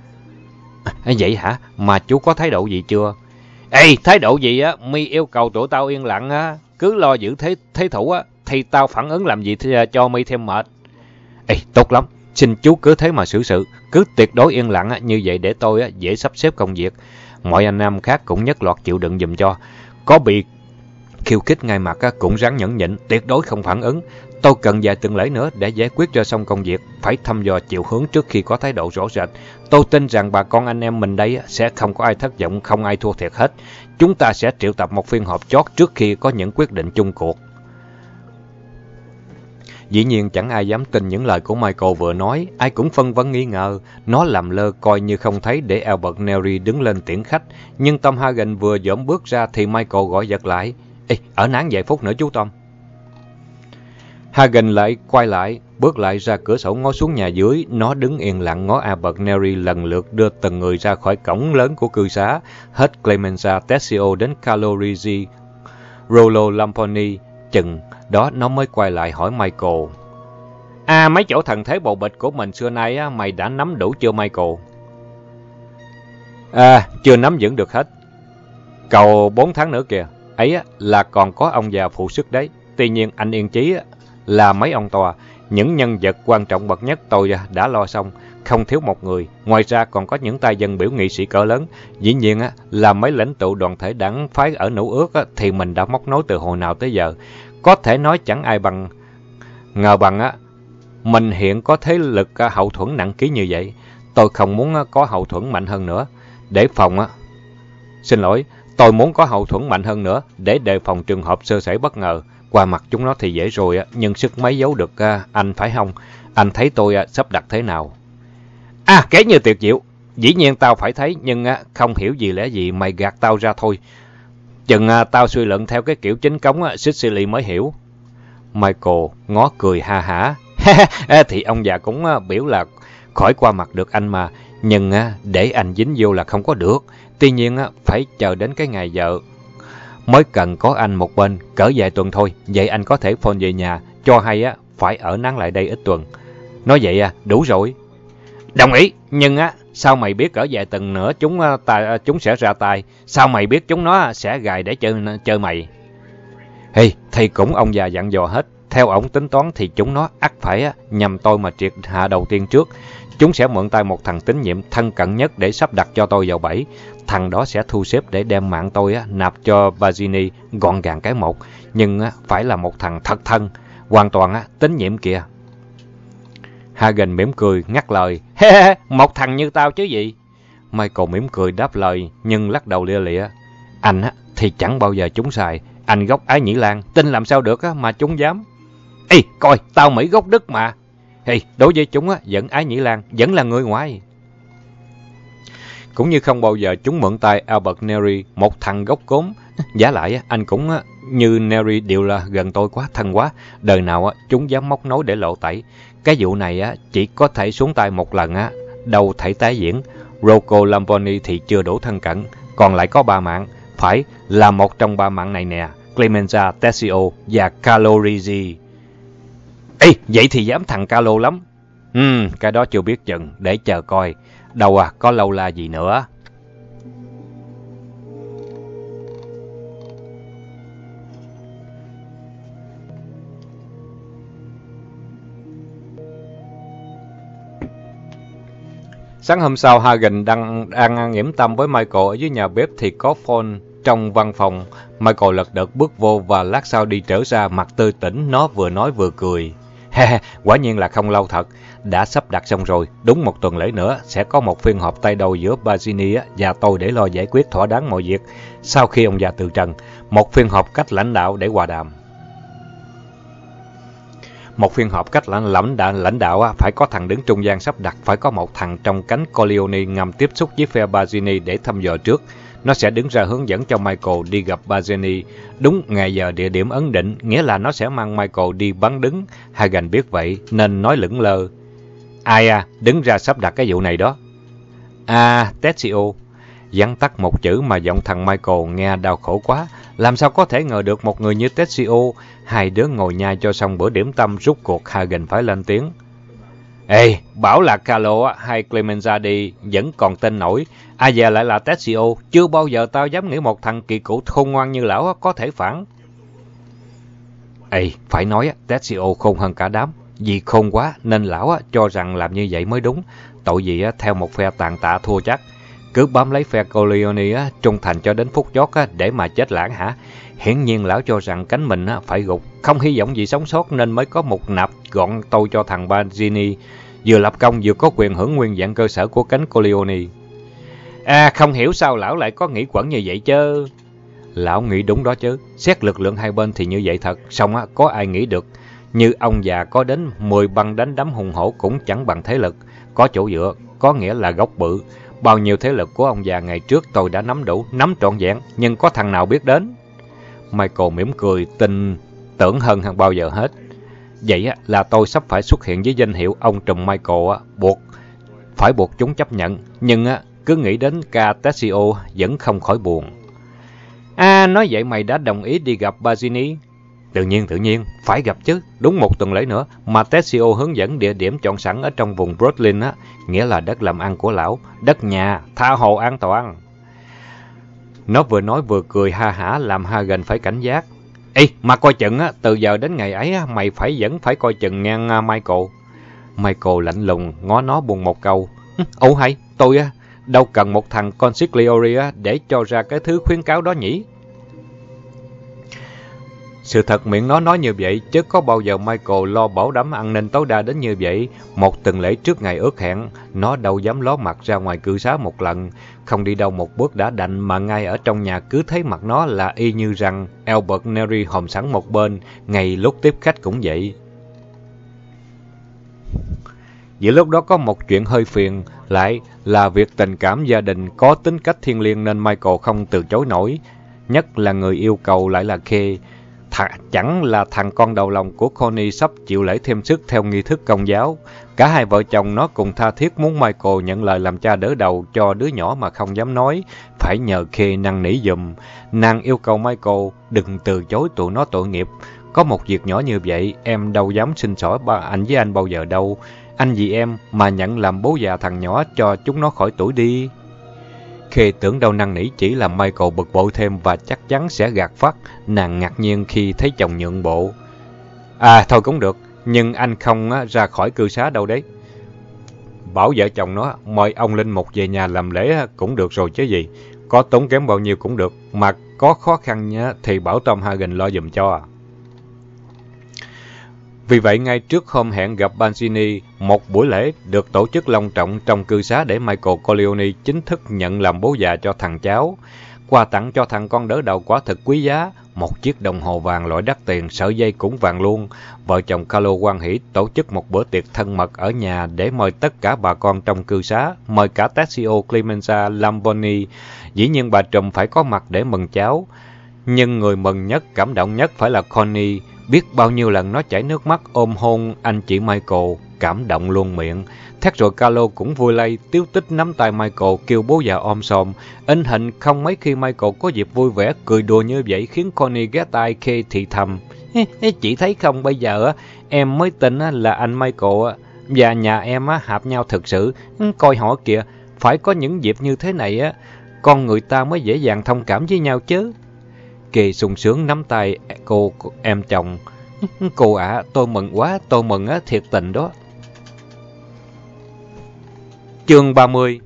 Vậy hả? Mà chú có thái độ gì chưa? Thái độ gì á? Mi yêu cầu tụi tao yên lặng á, cứ lo giữ thế thủ á, thì tao phản ứng làm gì cho mi thêm mệt. Tốt lắm. Xin chú cứ thế mà xử sự, cứ tuyệt đối yên lặng như vậy để tôi dễ sắp xếp công việc. Mọi anh em khác cũng nhất loạt chịu đựng giùm cho. Có bị khiêu khích ngay mặt cũng ráng nhẫn nhịn, tuyệt đối không phản ứng. Tôi cần vài tuần lễ nữa để giải quyết cho xong công việc, phải thăm dò chiều hướng trước khi có thái độ rõ rệt. Tôi tin rằng bà con anh em mình đây sẽ không có ai thất vọng, không ai thua thiệt hết. Chúng ta sẽ triệu tập một phiên họp chót trước khi có những quyết định chung cuộc. Dĩ nhiên chẳng ai dám tin những lời của Michael vừa nói, ai cũng phân vân nghi ngờ. Nó làm lơ coi như không thấy để Albert Neri đứng lên tiễn khách. Nhưng Tom Hagen vừa dõm bước ra thì Michael gọi giật lại. Ở nán vài phút nữa chú Tom. Hagen lại quay lại, bước lại ra cửa sổ ngó xuống nhà dưới. Nó đứng yên lặng ngó Albert Neri lần lượt đưa từng người ra khỏi cổng lớn của cư xá. Hết Clemenza, Tessio đến Carlo Rizzi, Rollo Lamponi. Chừng đó nó mới quay lại hỏi Michael. Mấy chỗ thần thế bầu bịch của mình xưa nay mày đã nắm đủ chưa Michael? Chưa nắm vững được hết. Cầu 4 tháng nữa kìa. Ấy là còn có ông già phụ sức đấy. Tuy nhiên anh yên chí là mấy ông tòa. Những nhân vật quan trọng bậc nhất tôi đã lo xong, không thiếu một người. Ngoài ra còn có những tay dân biểu nghị sĩ cỡ lớn. Dĩ nhiên là mấy lãnh tụ đoàn thể đảng phái ở Nữ Ước thì mình đã móc nối từ hồi nào tới giờ. Có thể nói chẳng ai ngờ bằng mình hiện có thế lực hậu thuẫn nặng ký như vậy. Tôi không muốn có hậu thuẫn mạnh hơn nữa để phòng tôi muốn có hậu thuẫn mạnh hơn nữa để đề phòng trường hợp sơ sẩy bất ngờ. Qua mặt chúng nó thì dễ rồi, nhưng sức mấy giấu được anh phải không? Anh thấy tôi sắp đặt thế nào? Kể như tuyệt diệu. Dĩ nhiên tao phải thấy, nhưng không hiểu gì lẽ gì mày gạt tao ra thôi. Chừng tao suy luận theo cái kiểu chính cống Sicily mới hiểu. Michael ngó cười ha hả. Thì ông già cũng biểu là khỏi qua mặt được anh mà. Nhưng để anh dính vô là không có được. Tuy nhiên phải chờ đến cái ngày vợ mới cần có anh một bên, cỡ vài tuần thôi. Vậy anh có thể phone về nhà cho hay phải ở nán lại đây ít tuần. Nói vậy đủ rồi. Đồng ý, nhưng sao mày biết cỡ vài tuần nữa chúng sẽ ra tay? Sao mày biết chúng nó sẽ gài để chơi mày? Thì cũng ông già dặn dò hết. Theo ổng tính toán thì chúng nó ắt phải nhằm tôi mà triệt hạ đầu tiên trước. Chúng sẽ mượn tay một thằng tín nhiệm thân cận nhất để sắp đặt cho tôi vào bẫy. Thằng đó sẽ thu xếp để đem mạng tôi nạp cho Bazzini gọn gàng cái một. Nhưng phải là một thằng thật thân, hoàn toàn tín nhiệm kìa. Hagen mỉm cười ngắt lời. Một thằng như tao chứ gì? Michael mỉm cười đáp lời nhưng lắc đầu lia lịa. Anh thì chẳng bao giờ chúng xài. Anh gốc Ái Nhĩ Lan, tin làm sao được mà chúng dám. Coi, tao Mỹ gốc Đức mà. Đối với chúng vẫn Ái Nhĩ Lan, vẫn là người ngoài. Cũng như không bao giờ chúng mượn tay Albert Neri, một thằng gốc cốm. Giả lại anh cũng như Neri đều là gần tôi quá, thân quá. Đời nào chúng dám móc nối để lộ tẩy. Cái vụ này chỉ có thể xuống tay một lần đâu thể tái diễn. Rocco Lamboni thì chưa đủ thân cận, còn lại có 3 mạng. Phải là một trong 3 mạng này nè, Clemenza, Tessio và Carlo Rizzi. Ê, vậy thì dám thằng Carlo lắm. Cái đó chưa biết chừng, để chờ coi. Đâu có lâu la gì nữa. Sáng hôm sau, Hagen đang ăn yểm tâm với Michael ở dưới nhà bếp thì có phone trong văn phòng. Michael lật đật bước vô và lát sau đi trở ra, mặt tươi tỉnh, nó vừa nói vừa cười. Quả nhiên là không lâu thật. Đã sắp đặt xong rồi, đúng 1 tuần lễ nữa sẽ có một phiên họp tay đầu giữa Bazzini và tôi để lo giải quyết thỏa đáng mọi việc. Sau khi ông già từ trần, một phiên họp cách lãnh đạo để hòa đàm. Một phiên họp cách lãnh đạo phải có thằng đứng trung gian sắp đặt, phải có một thằng trong cánh Corleone ngầm tiếp xúc với phe Bazzini để thăm dò trước. Nó sẽ đứng ra hướng dẫn cho Michael đi gặp Bazzini đúng ngày giờ địa điểm ấn định, nghĩa là nó sẽ mang Michael đi bắn đứng. Hagen biết vậy nên nói lững lờ. Ai đứng ra sắp đặt cái vụ này đó? Tessio. Vắn tắt một chữ mà giọng thằng Michael nghe đau khổ quá. Làm sao có thể ngờ được một người như Tessio. Hai đứa ngồi nhai cho xong bữa điểm tâm, rút cuộc Hagen phải lên tiếng. Ê, bảo là Carlo hay Clemenza đi, vẫn còn tên nổi. Ai về lại là Tessio. Chưa bao giờ tao dám nghĩ một thằng kỳ cựu khôn ngoan như lão có thể phản. Ê, phải nói Tessio khôn hơn cả đám. Vì khôn quá nên lão cho rằng làm như vậy mới đúng. Tội gì theo một phe tàn tạ thua chắc. Cứ bám lấy phe Corleone trung thành cho đến phút chót để mà chết lãng hả? Hiển nhiên lão cho rằng cánh mình phải gục, không hy vọng gì sống sót nên mới có một nạp gọn tôi cho thằng Bazzini, vừa lập công vừa có quyền hưởng nguyên vẹn cơ sở của cánh Corleone. Không hiểu sao lão lại có nghĩ quẩn như vậy chứ. Lão nghĩ đúng đó chứ, xét lực lượng hai bên thì như vậy thật, song có ai nghĩ được. Như ông già có đến 10 băng đánh đấm hùng hổ cũng chẳng bằng thế lực, có chỗ dựa, có nghĩa là gốc bự. Bao nhiêu thế lực của ông già ngày trước tôi đã nắm đủ, nắm trọn vẹn, nhưng có thằng nào biết đến. Michael mỉm cười, tin tưởng hơn bao giờ hết. Vậy là tôi sắp phải xuất hiện với danh hiệu ông trùm Michael, buộc chúng chấp nhận, nhưng cứ nghĩ đến ca Tessio vẫn không khỏi buồn. Nói vậy mày đã đồng ý đi gặp Bazzini? Tự nhiên, phải gặp chứ, đúng 1 tuần lễ nữa, mà Tessio hướng dẫn địa điểm chọn sẵn ở trong vùng Brooklyn nghĩa là đất làm ăn của lão, đất nhà, tha hồ an toàn. Nó vừa nói vừa cười ha hả làm Hagen phải cảnh giác. Ê, mà coi chừng từ giờ đến ngày ấy mày vẫn phải coi chừng ngang Michael. Michael lạnh lùng ngó nó buồn một câu. Ồ hay, tôi đâu cần một thằng consigliere để cho ra cái thứ khuyến cáo đó nhỉ? Sự thật miệng nó nói như vậy, chứ có bao giờ Michael lo bảo đảm an ninh tối đa đến như vậy. 1 tuần lễ trước ngày ước hẹn, nó đâu dám ló mặt ra ngoài cư xá một lần. Không đi đâu một bước đã đành, mà ngay ở trong nhà cứ thấy mặt nó là y như rằng Albert Neri hòm sẵn một bên, ngay lúc tiếp khách cũng vậy. Giữa lúc đó có một chuyện hơi phiền, lại là việc tình cảm gia đình có tính cách thiêng liêng nên Michael không từ chối nổi. Nhất là người yêu cầu lại là Kay. Chẳng là thằng con đầu lòng của Connie sắp chịu lễ thêm sức theo nghi thức công giáo. Cả hai vợ chồng nó cùng tha thiết muốn Michael nhận lời làm cha đỡ đầu cho đứa nhỏ mà không dám nói, phải nhờ Kay năn nỉ giùm. Nàng yêu cầu Michael đừng từ chối tụi nó tội nghiệp. Có một việc nhỏ như vậy, em đâu dám xin xỏ anh với anh bao giờ đâu. Anh vì em mà nhận làm bố già thằng nhỏ cho chúng nó khỏi tuổi đi. Khi tưởng đâu năn nỉ chỉ làm Michael bực bội thêm và chắc chắn sẽ gạt phắt. Nàng ngạc nhiên khi thấy chồng nhượng bộ. Thôi cũng được, nhưng anh không ra khỏi cư xá đâu đấy. Bảo vợ chồng nó mời ông linh mục về nhà làm lễ cũng được rồi chứ gì. Có tốn kém bao nhiêu cũng được, mà có khó khăn thì bảo Tom Hagen lo giùm cho. Vì vậy, ngay trước hôm hẹn gặp Bazzini, một buổi lễ được tổ chức long trọng trong cư xá để Michael Corleone chính thức nhận làm bố già cho thằng cháu. Quà tặng cho thằng con đỡ đầu quả thực quý giá, một chiếc đồng hồ vàng loại đắt tiền, sợi dây cũng vàng luôn. Vợ chồng Carlo hoan hỉ tổ chức một bữa tiệc thân mật ở nhà để mời tất cả bà con trong cư xá, mời cả Tessio, Clemenza, Lamboni. Dĩ nhiên bà trùm phải có mặt để mừng cháu. Nhưng người mừng nhất, cảm động nhất phải là Connie. Biết bao nhiêu lần nó chảy nước mắt ôm hôn anh chị Michael, cảm động luôn miệng. Thét rồi Carlo cũng vui lây, tíu tích nắm tay Michael kêu bố già om sòm. In hình không mấy khi Michael có dịp vui vẻ cười đùa như vậy khiến Connie ghé tai Kay thì thầm. Chị thấy không, bây giờ em mới tin là anh Michael và nhà em hợp nhau thực sự. Coi họ kìa, phải có những dịp như thế này con người ta mới dễ dàng thông cảm với nhau chứ. Kay sung sướng nắm tay cô em chồng. Cô ạ, tôi mừng quá, tôi mừng thiệt tình đó. Chương 30.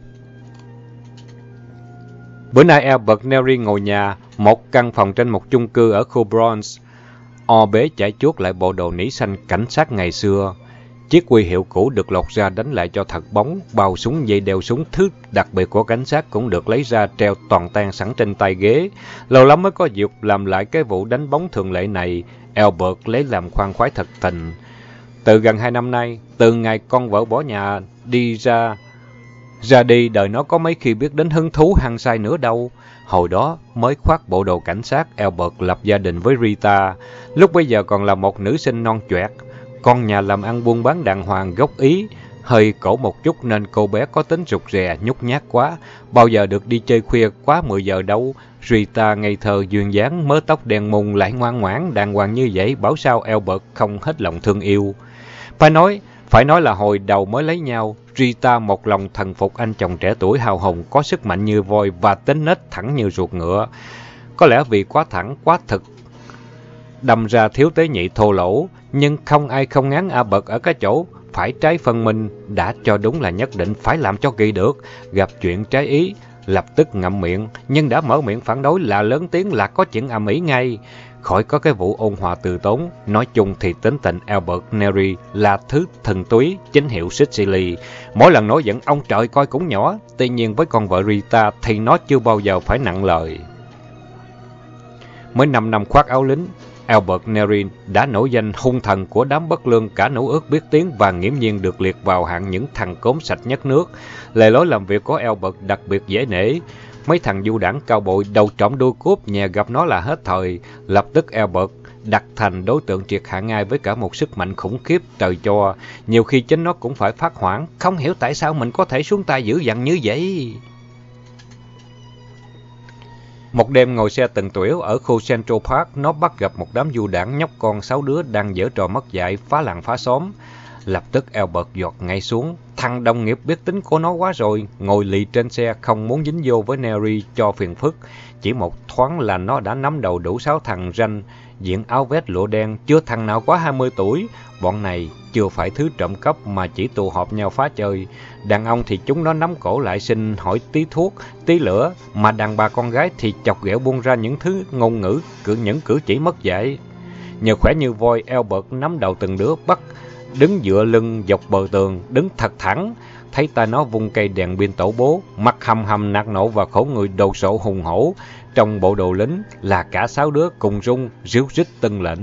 Bữa nay Albert Neri ngồi nhà, một căn phòng trên một chung cư ở khu Bronx. O bế chải chuốt lại bộ đồ nỉ xanh cảnh sát ngày xưa. Chiếc huy hiệu cũ được lột ra đánh lại cho thật bóng, bao súng dây đeo súng thứ đặc biệt của cảnh sát cũng được lấy ra treo toàn tan sẵn trên tay ghế. Lâu lắm mới có dịp làm lại cái vụ đánh bóng thường lệ này, Albert lấy làm khoan khoái thật tình. Từ gần 2 năm nay, từ ngày con vợ bỏ nhà đi ra đi, đời nó có mấy khi biết đến hứng thú hăng say nữa đâu. Hồi đó mới khoác bộ đồ cảnh sát, Albert lập gia đình với Rita, lúc bấy giờ còn là một nữ sinh non choẹt. Con nhà làm ăn buôn bán đàng hoàng gốc Ý, hơi cổ một chút nên cô bé có tính rụt rè, nhút nhát quá, bao giờ được đi chơi khuya quá 10 giờ đâu. Rita ngây thơ duyên dáng, mớ tóc đen mùng lại ngoan ngoãn đàng hoàng như vậy, bảo sao Albert không hết lòng thương yêu. Phải nói là hồi đầu mới lấy nhau, Rita một lòng thần phục anh chồng trẻ tuổi hào hùng có sức mạnh như voi và tính nết thẳng như ruột ngựa. Có lẽ vì quá thẳng, quá thực, đâm ra thiếu tế nhị thô lỗ, nhưng không ai không ngán Albert ở cái chỗ phải trái phân minh, đã cho đúng là nhất định phải làm cho kỳ được. Gặp chuyện trái ý, lập tức ngậm miệng, nhưng đã mở miệng phản đối là lớn tiếng là có chuyện ầm ĩ ngay. Khỏi có cái vụ ôn hòa từ tốn, nói chung thì tính tình Albert Neri là thứ thần túy, chính hiệu Sicily. Mỗi lần nổi giận ông trời coi cũng nhỏ, tuy nhiên với con vợ Rita thì nó chưa bao giờ phải nặng lời. Mới 5 năm khoác áo lính, Albert Neri đã nổi danh hung thần của đám bất lương, cả nấu ước biết tiếng và nghiễm nhiên được liệt vào hạng những thằng cốm sạch nhất nước. Lề lối làm việc của Albert đặc biệt dễ nể. Mấy thằng du đảng cao bội đầu trộm đuôi cướp nhà gặp nó là hết thời. Lập tức Albert đặt thành đối tượng triệt hạ ngay với cả một sức mạnh khủng khiếp trời cho. Nhiều khi chính nó cũng phải phát hoảng, không hiểu tại sao mình có thể xuống tay dữ dằn như vậy. Một đêm ngồi xe từng tủyểu ở khu Central Park, nó bắt gặp một đám du đảng nhóc con 6 đứa đang giở trò mất dạy, phá làng phá xóm. Lập tức Albert giọt ngay xuống. Thằng đồng nghiệp biết tính của nó quá rồi, ngồi lì trên xe không muốn dính vô với Neri cho phiền phức. Chỉ một thoáng là nó đã nắm đầu đủ 6 thằng ranh, diện áo vest lụa đen, chưa thằng nào quá 20 tuổi. Bọn này chưa phải thứ trộm cắp mà chỉ tụ họp nhau phá chơi. Đàn ông thì chúng nó nắm cổ lại xin hỏi tí thuốc, tí lửa, mà đàn bà con gái thì chọc ghẹo buông ra những thứ ngôn ngữ, những cử chỉ mất dạy. Nhờ khỏe như voi, Albert nắm đầu từng đứa, bắt đứng dựa lưng dọc bờ tường, đứng thật thẳng. Thấy ta nó vung cây đèn pin tổ bố, mặt hầm hầm nạt nộ và khổ người đồ sộ hùng hổ. Trong bộ đồ lính là cả 6 đứa cùng rung, ríu rít tuân lệnh.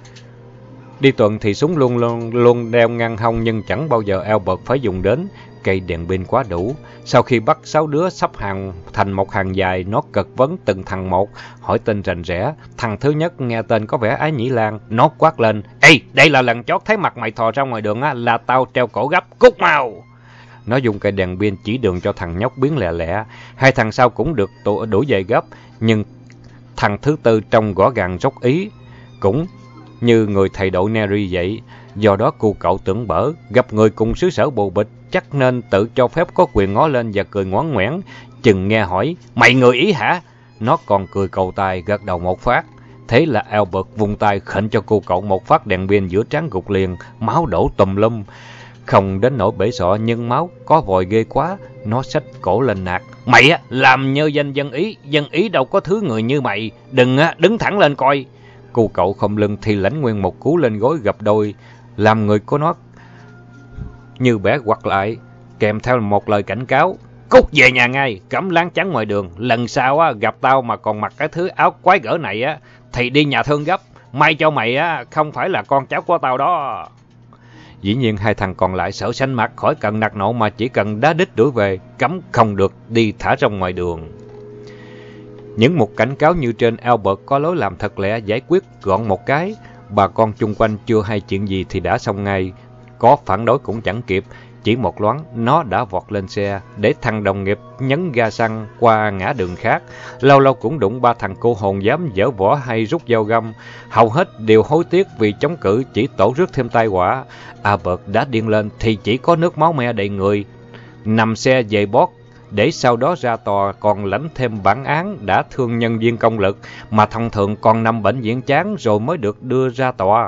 Đi tuần thì súng luôn đeo ngang hông, nhưng chẳng bao giờ Albert phải dùng đến. Cây đèn pin quá đủ. Sau khi bắt 6 đứa sắp hàng thành một hàng dài, nó cật vấn từng thằng một, hỏi tên rành rẽ. Thằng thứ nhất nghe tên có vẻ ái nhĩ lan, nó quát lên: "Ê, đây là lần chót thấy mặt mày thò ra ngoài đường là tao treo cổ gấp, cút mau!" Nó dùng cây đèn pin chỉ đường cho thằng nhóc biến lẹ lẹ. 2 thằng sau cũng được đuổi về gấp, nhưng thằng thứ tư trông gõ gàng dốc ý, cũng như người thầy đội Neri vậy. Do đó cu cậu tưởng bở, gặp người cùng xứ sở bồ bịch, chắc nên tự cho phép có quyền ngó lên và cười ngoãn ngoẻn. Chừng nghe hỏi: "Mày người Ý hả?" Nó còn cười cầu tài, gật đầu một phát. Thế là Albert vung tay khệnh cho cu cậu một phát đèn pin giữa trán gục liền, máu đổ tùm lum. Không đến nỗi bể sọ nhưng máu có vòi ghê quá. Nó xách cổ lên nạt: "Mày làm nhơ danh dân Ý đâu có thứ người như mày, đừng đứng thẳng lên coi." Cu cậu không lưng thì lãnh nguyên một cú lên gối gập đôi, làm người của nó như bẻ quặt lại, kèm theo một lời cảnh cáo: "Cút về nhà ngay, cấm láng chắn ngoài đường. Lần sau gặp tao mà còn mặc cái thứ áo quái gở này thì đi nhà thương gấp. May cho mày không phải là con cháu của tao đó." Dĩ nhiên 2 thằng còn lại sợ xanh mặt, khỏi cần nạt nộ mà chỉ cần đá đít đuổi về, cấm không được đi thả ra ngoài đường. Những mục cảnh cáo như trên, Albert có lối làm thật lẹ, giải quyết gọn một cái. Bà con chung quanh chưa hay chuyện gì thì đã xong ngay. Có phản đối cũng chẳng kịp. Chỉ một loáng, nó đã vọt lên xe, để thằng đồng nghiệp nhấn ga xăng qua ngã đường khác. Lâu lâu cũng đụng ba thằng cô hồn dám giở võ hay rút dao găm. Hầu hết đều hối tiếc vì chống cự chỉ tổ rước thêm tai họa. Albert đã điên lên thì chỉ có nước máu me đầy người. Nằm xe về bót, để sau đó ra tòa còn lãnh thêm bản án đã thương nhân viên công lực, mà thông thường còn nằm bệnh viện chán rồi mới được đưa ra tòa.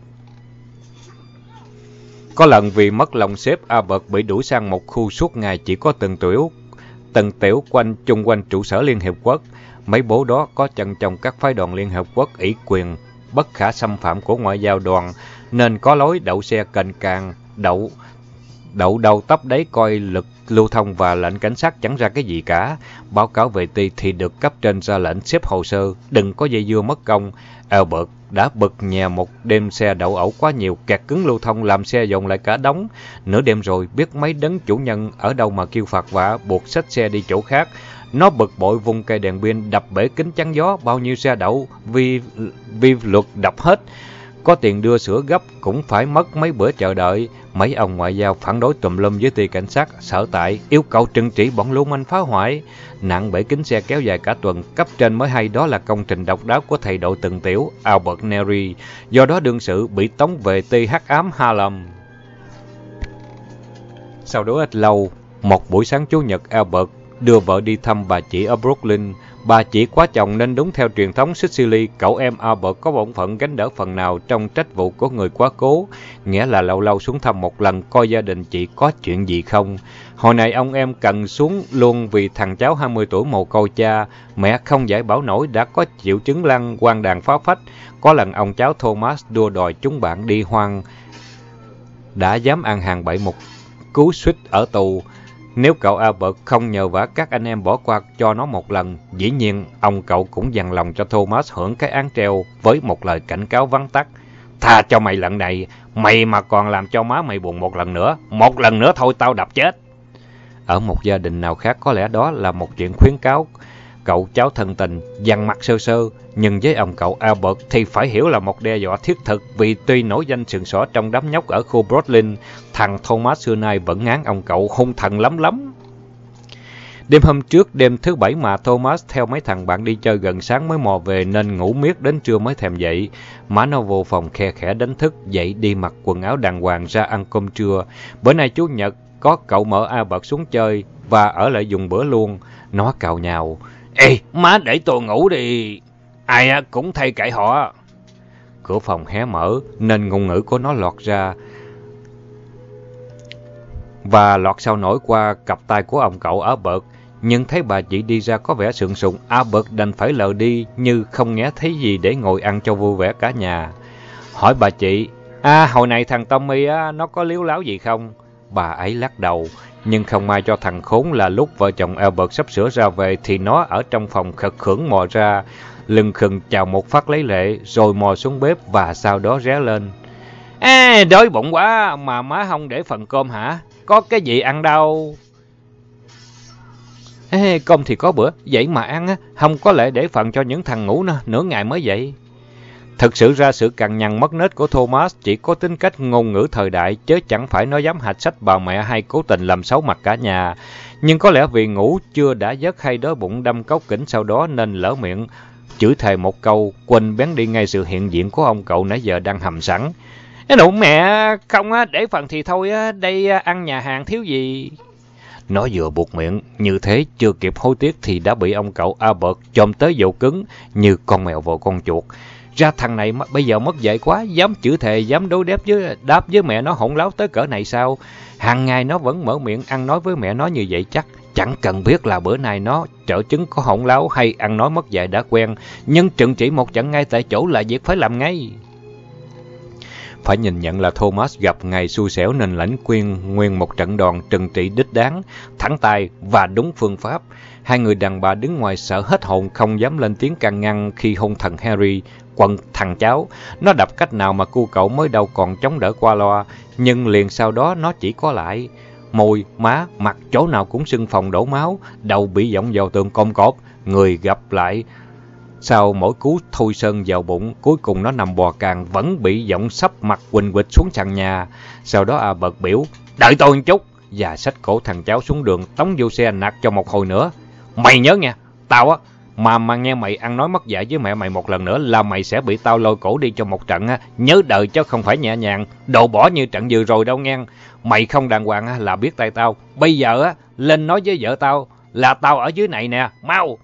Có lần vì mất lòng sếp, Albert bị đuổi sang một khu suốt ngày chỉ có từng tiểu chung quanh trụ sở Liên Hiệp Quốc. Mấy bố đó có chân trong các phái đoàn Liên Hiệp Quốc ủy quyền bất khả xâm phạm của ngoại giao đoàn, nên có lối đậu xe cành càng, đậu đầu tấp đấy coi lực lưu thông và lệnh cảnh sát chẳng ra cái gì cả. Báo cáo về ty thì được cấp trên ra lệnh xếp hồ sơ, đừng có dây dưa mất công. Albert đã bực nhè một đêm xe đậu ẩu quá nhiều, kẹt cứng lưu thông làm xe dồn lại cả đống. Nửa đêm rồi, biết mấy đấng chủ nhân ở đâu mà kêu phạt vạ, buộc xách xe đi chỗ khác. Nó bực bội vung cây đèn pin đập bể kính chắn gió, bao nhiêu xe đậu vi luật đập hết. Có tiền đưa sữa gấp cũng phải mất mấy bữa chờ đợi. Mấy ông ngoại giao phản đối tùm lum với ty cảnh sát sở tại, yêu cầu trừng trị bọn lưu manh phá hoại. Nạn bể kính xe kéo dài cả tuần, cấp trên mới hay đó là công trình độc đáo của thầy đội từng tiểu Albert Neri. Do đó đương sự bị tống về ty hắc ám Harlem. Sau đó ít lâu, một buổi sáng Chủ nhật, Albert đưa vợ đi thăm bà chị ở Brooklyn. Bà chỉ quá chồng nên đúng theo truyền thống Sicily, cậu em Albert có bổn phận gánh đỡ phần nào trong trách vụ của người quá cố, nghĩa là lâu lâu xuống thăm một lần coi gia đình chị có chuyện gì không. Hồi này ông em cần xuống luôn vì thằng cháu 20 tuổi mồ côi cha, mẹ không giải bảo nổi đã có triệu chứng lăng quang đàn phá phách. Có lần ông cháu Thomas đua đòi chúng bạn đi hoang, đã dám ăn hàng bậy một cú suýt ở tù. Nếu cậu Albert không nhờ vả các anh em bỏ qua cho nó một lần, dĩ nhiên ông cậu cũng dằn lòng cho Thomas hưởng cái án treo với một lời cảnh cáo vắn tắt. Tha cho mày lần này, mày mà còn làm cho má mày buồn một lần nữa thôi tao đập chết. Ở một gia đình nào khác có lẽ đó là một chuyện khuyến cáo cậu cháu thân tình, dằn mặt sơ sơ, nhưng với ông cậu Albert thì phải hiểu là một đe dọa thiết thực, vì tuy nổi danh sừng sỏ trong đám nhóc ở khu Brooklyn, thằng Thomas xưa nay vẫn ngán ông cậu hung thần lắm. Đêm hôm trước, đêm thứ Bảy mà Thomas theo mấy thằng bạn đi chơi gần sáng mới mò về nên ngủ miết đến trưa mới thèm dậy. Má nó vô phòng khe khẽ đánh thức, dậy đi mặc quần áo đàng hoàng ra ăn cơm trưa. Bữa nay Chủ nhật, có cậu mở Albert xuống chơi và ở lại dùng bữa luôn. Nó cào nhào: "Ê, má để tôi ngủ đi. Ai cũng thay kệ họ." Cửa phòng hé mở nên ngôn ngữ của nó lọt ra và lọt sao nổi qua cặp tay của ông cậu Albert. Nhưng thấy bà chị đi ra có vẻ sượng sùng, Albert đành phải lờ đi như không nghe thấy gì để ngồi ăn cho vui vẻ cả nhà. Hỏi bà chị: hồi này thằng Tommy nó có líu láo gì không? Bà ấy lắc đầu, nhưng không may cho thằng khốn là lúc vợ chồng Albert sắp sửa ra về thì nó ở trong phòng khật khưởng mò ra, lưng khừng chào một phát lấy lệ, rồi mò xuống bếp và sau đó ré lên: "Đói bụng quá mà má không để phần cơm hả? Có cái gì ăn đâu." Cơm thì có bữa, vậy mà ăn không có lẽ để phần cho những thằng ngủ nửa ngày mới dậy. Thực sự ra sự cằn nhằn mất nết của Thomas chỉ có tính cách ngôn ngữ thời đại, chứ chẳng phải nó dám hạch sách bà mẹ hay cố tình làm xấu mặt cả nhà. Nhưng có lẽ vì ngủ chưa đã giấc hay đói bụng đâm cốc kỉnh sau đó nên lỡ miệng chửi thề một câu, quên bén đi ngay sự hiện diện của ông cậu nãy giờ đang hầm sẵn. "Nụ mẹ, không để phần thì thôi, đây ăn nhà hàng thiếu gì." Nó vừa buột miệng như thế, chưa kịp hối tiếc thì đã bị ông cậu Albert chồm tới dầu cứng như con mèo vồ con chuột. Ra thằng này bây giờ mất dạy quá, dám chửi thề, dám đối đáp với mẹ nó hỗn láo tới cỡ này sao? Hàng ngày nó vẫn mở miệng ăn nói với mẹ nó như vậy chắc. Chẳng cần biết là bữa nay nó trợ chứng có hỗn láo hay ăn nói mất dạy đã quen, nhưng trừng trị một trận ngay tại chỗ là việc phải làm ngay. Phải nhìn nhận là Thomas gặp ngày xui xẻo nên lãnh nguyên một trận đòn trừng trị đích đáng, thẳng tay và đúng phương pháp. Hai người đàn bà đứng ngoài sợ hết hồn, không dám lên tiếng can ngăn khi hung thần Harry quần thằng cháu. Nó đập cách nào mà cu cậu mới đâu còn chống đỡ qua loa, nhưng liền sau đó nó chỉ có lại môi, má, mặt chỗ nào cũng sưng phồng đổ máu, đầu bị giọng vào tường cộm cộp, người gặp lại sau mỗi cú thui sơn vào bụng. Cuối cùng nó nằm bò càng, vẫn bị giọng sắp mặt quỳnh quỵt xuống sàn nhà. Sau đó Albert biểu, đợi tôi một chút, và xách cổ thằng cháu xuống đường, tống vô xe nạt cho một hồi nữa. Mày nhớ nha, tao á, mà nghe mày ăn nói mất dạy với mẹ mày một lần nữa là mày sẽ bị tao lôi cổ đi cho một trận á. Nhớ đời chứ không phải nhẹ nhàng, đồ bỏ như trận vừa rồi đâu nghe. Mày không đàng hoàng á là biết tay tao. Bây giờ á, lên nói với vợ tao là tao ở dưới này nè, mau.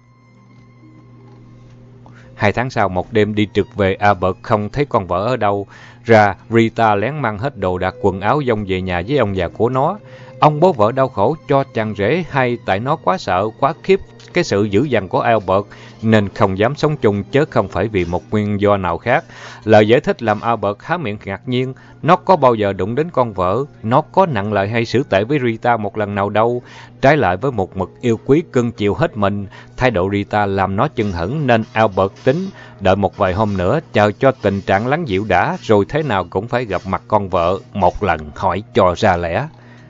2 tháng sau, một đêm đi trực về, Albert không thấy con vợ ở đâu. Rita lén mang hết đồ đạc quần áo dông về nhà với ông già của nó. Ông bố vợ đau khổ cho chàng rể hay tại nó quá sợ, quá khiếp cái sự dữ dằn của Albert nên không dám sống chung, chứ không phải vì một nguyên do nào khác. Lời giải thích làm Albert há miệng ngạc nhiên. Nó có bao giờ đụng đến con vợ, nó có nặng lời hay xử tệ với Rita một lần nào đâu. Trái lại với một mực yêu quý cưng chiều hết mình, thái độ Rita làm nó chưng hửng, nên Albert tính đợi một vài hôm nữa, chờ cho tình trạng lắng dịu đã, rồi thế nào cũng phải gặp mặt con vợ một lần hỏi cho ra lẽ.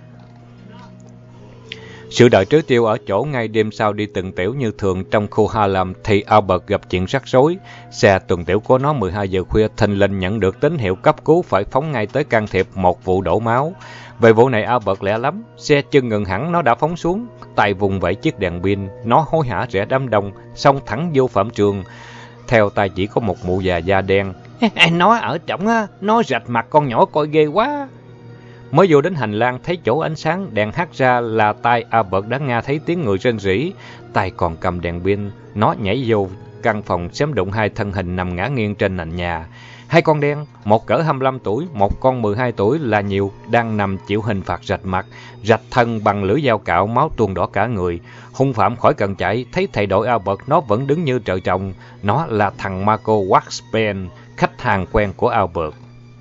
Sự đợi trớ trêu ở chỗ ngay đêm sau đi tuần tiểu như thường trong khu Harlem thì Albert gặp chuyện rắc rối. Xe tuần tiểu của nó 12 giờ khuya thình lình nhận được tín hiệu cấp cứu, phải phóng ngay tới can thiệp một vụ đổ máu. Về vụ này Albert lẹ lắm, xe chân ngừng hẳn nó đã phóng xuống, tay vùng vẫy chiếc đèn pin, nó hối hả rẽ đám đông, xông thẳng vô Phạm Trường. Theo tay chỉ có một mụ già da đen. Nó ở trỏng á, nó rạch mặt con nhỏ coi ghê quá. Mới vô đến hành lang, thấy chỗ ánh sáng đèn hắt ra là tai Albert đã nghe thấy tiếng người rên rỉ. Tay còn cầm đèn pin, nó nhảy vô căn phòng xém đụng 2 thân hình nằm ngã nghiêng trên nền nhà. 2 con đen, một cỡ 25 tuổi, một con 12 tuổi là nhiều, đang nằm chịu hình phạt rạch mặt, rạch thân bằng lưỡi dao cạo, máu tuôn đỏ cả người. Hung phạm khỏi cần chạy, thấy thầy đội Albert nó vẫn đứng như trời trồng. Nó là thằng Marco Waxben, khách hàng quen của Albert.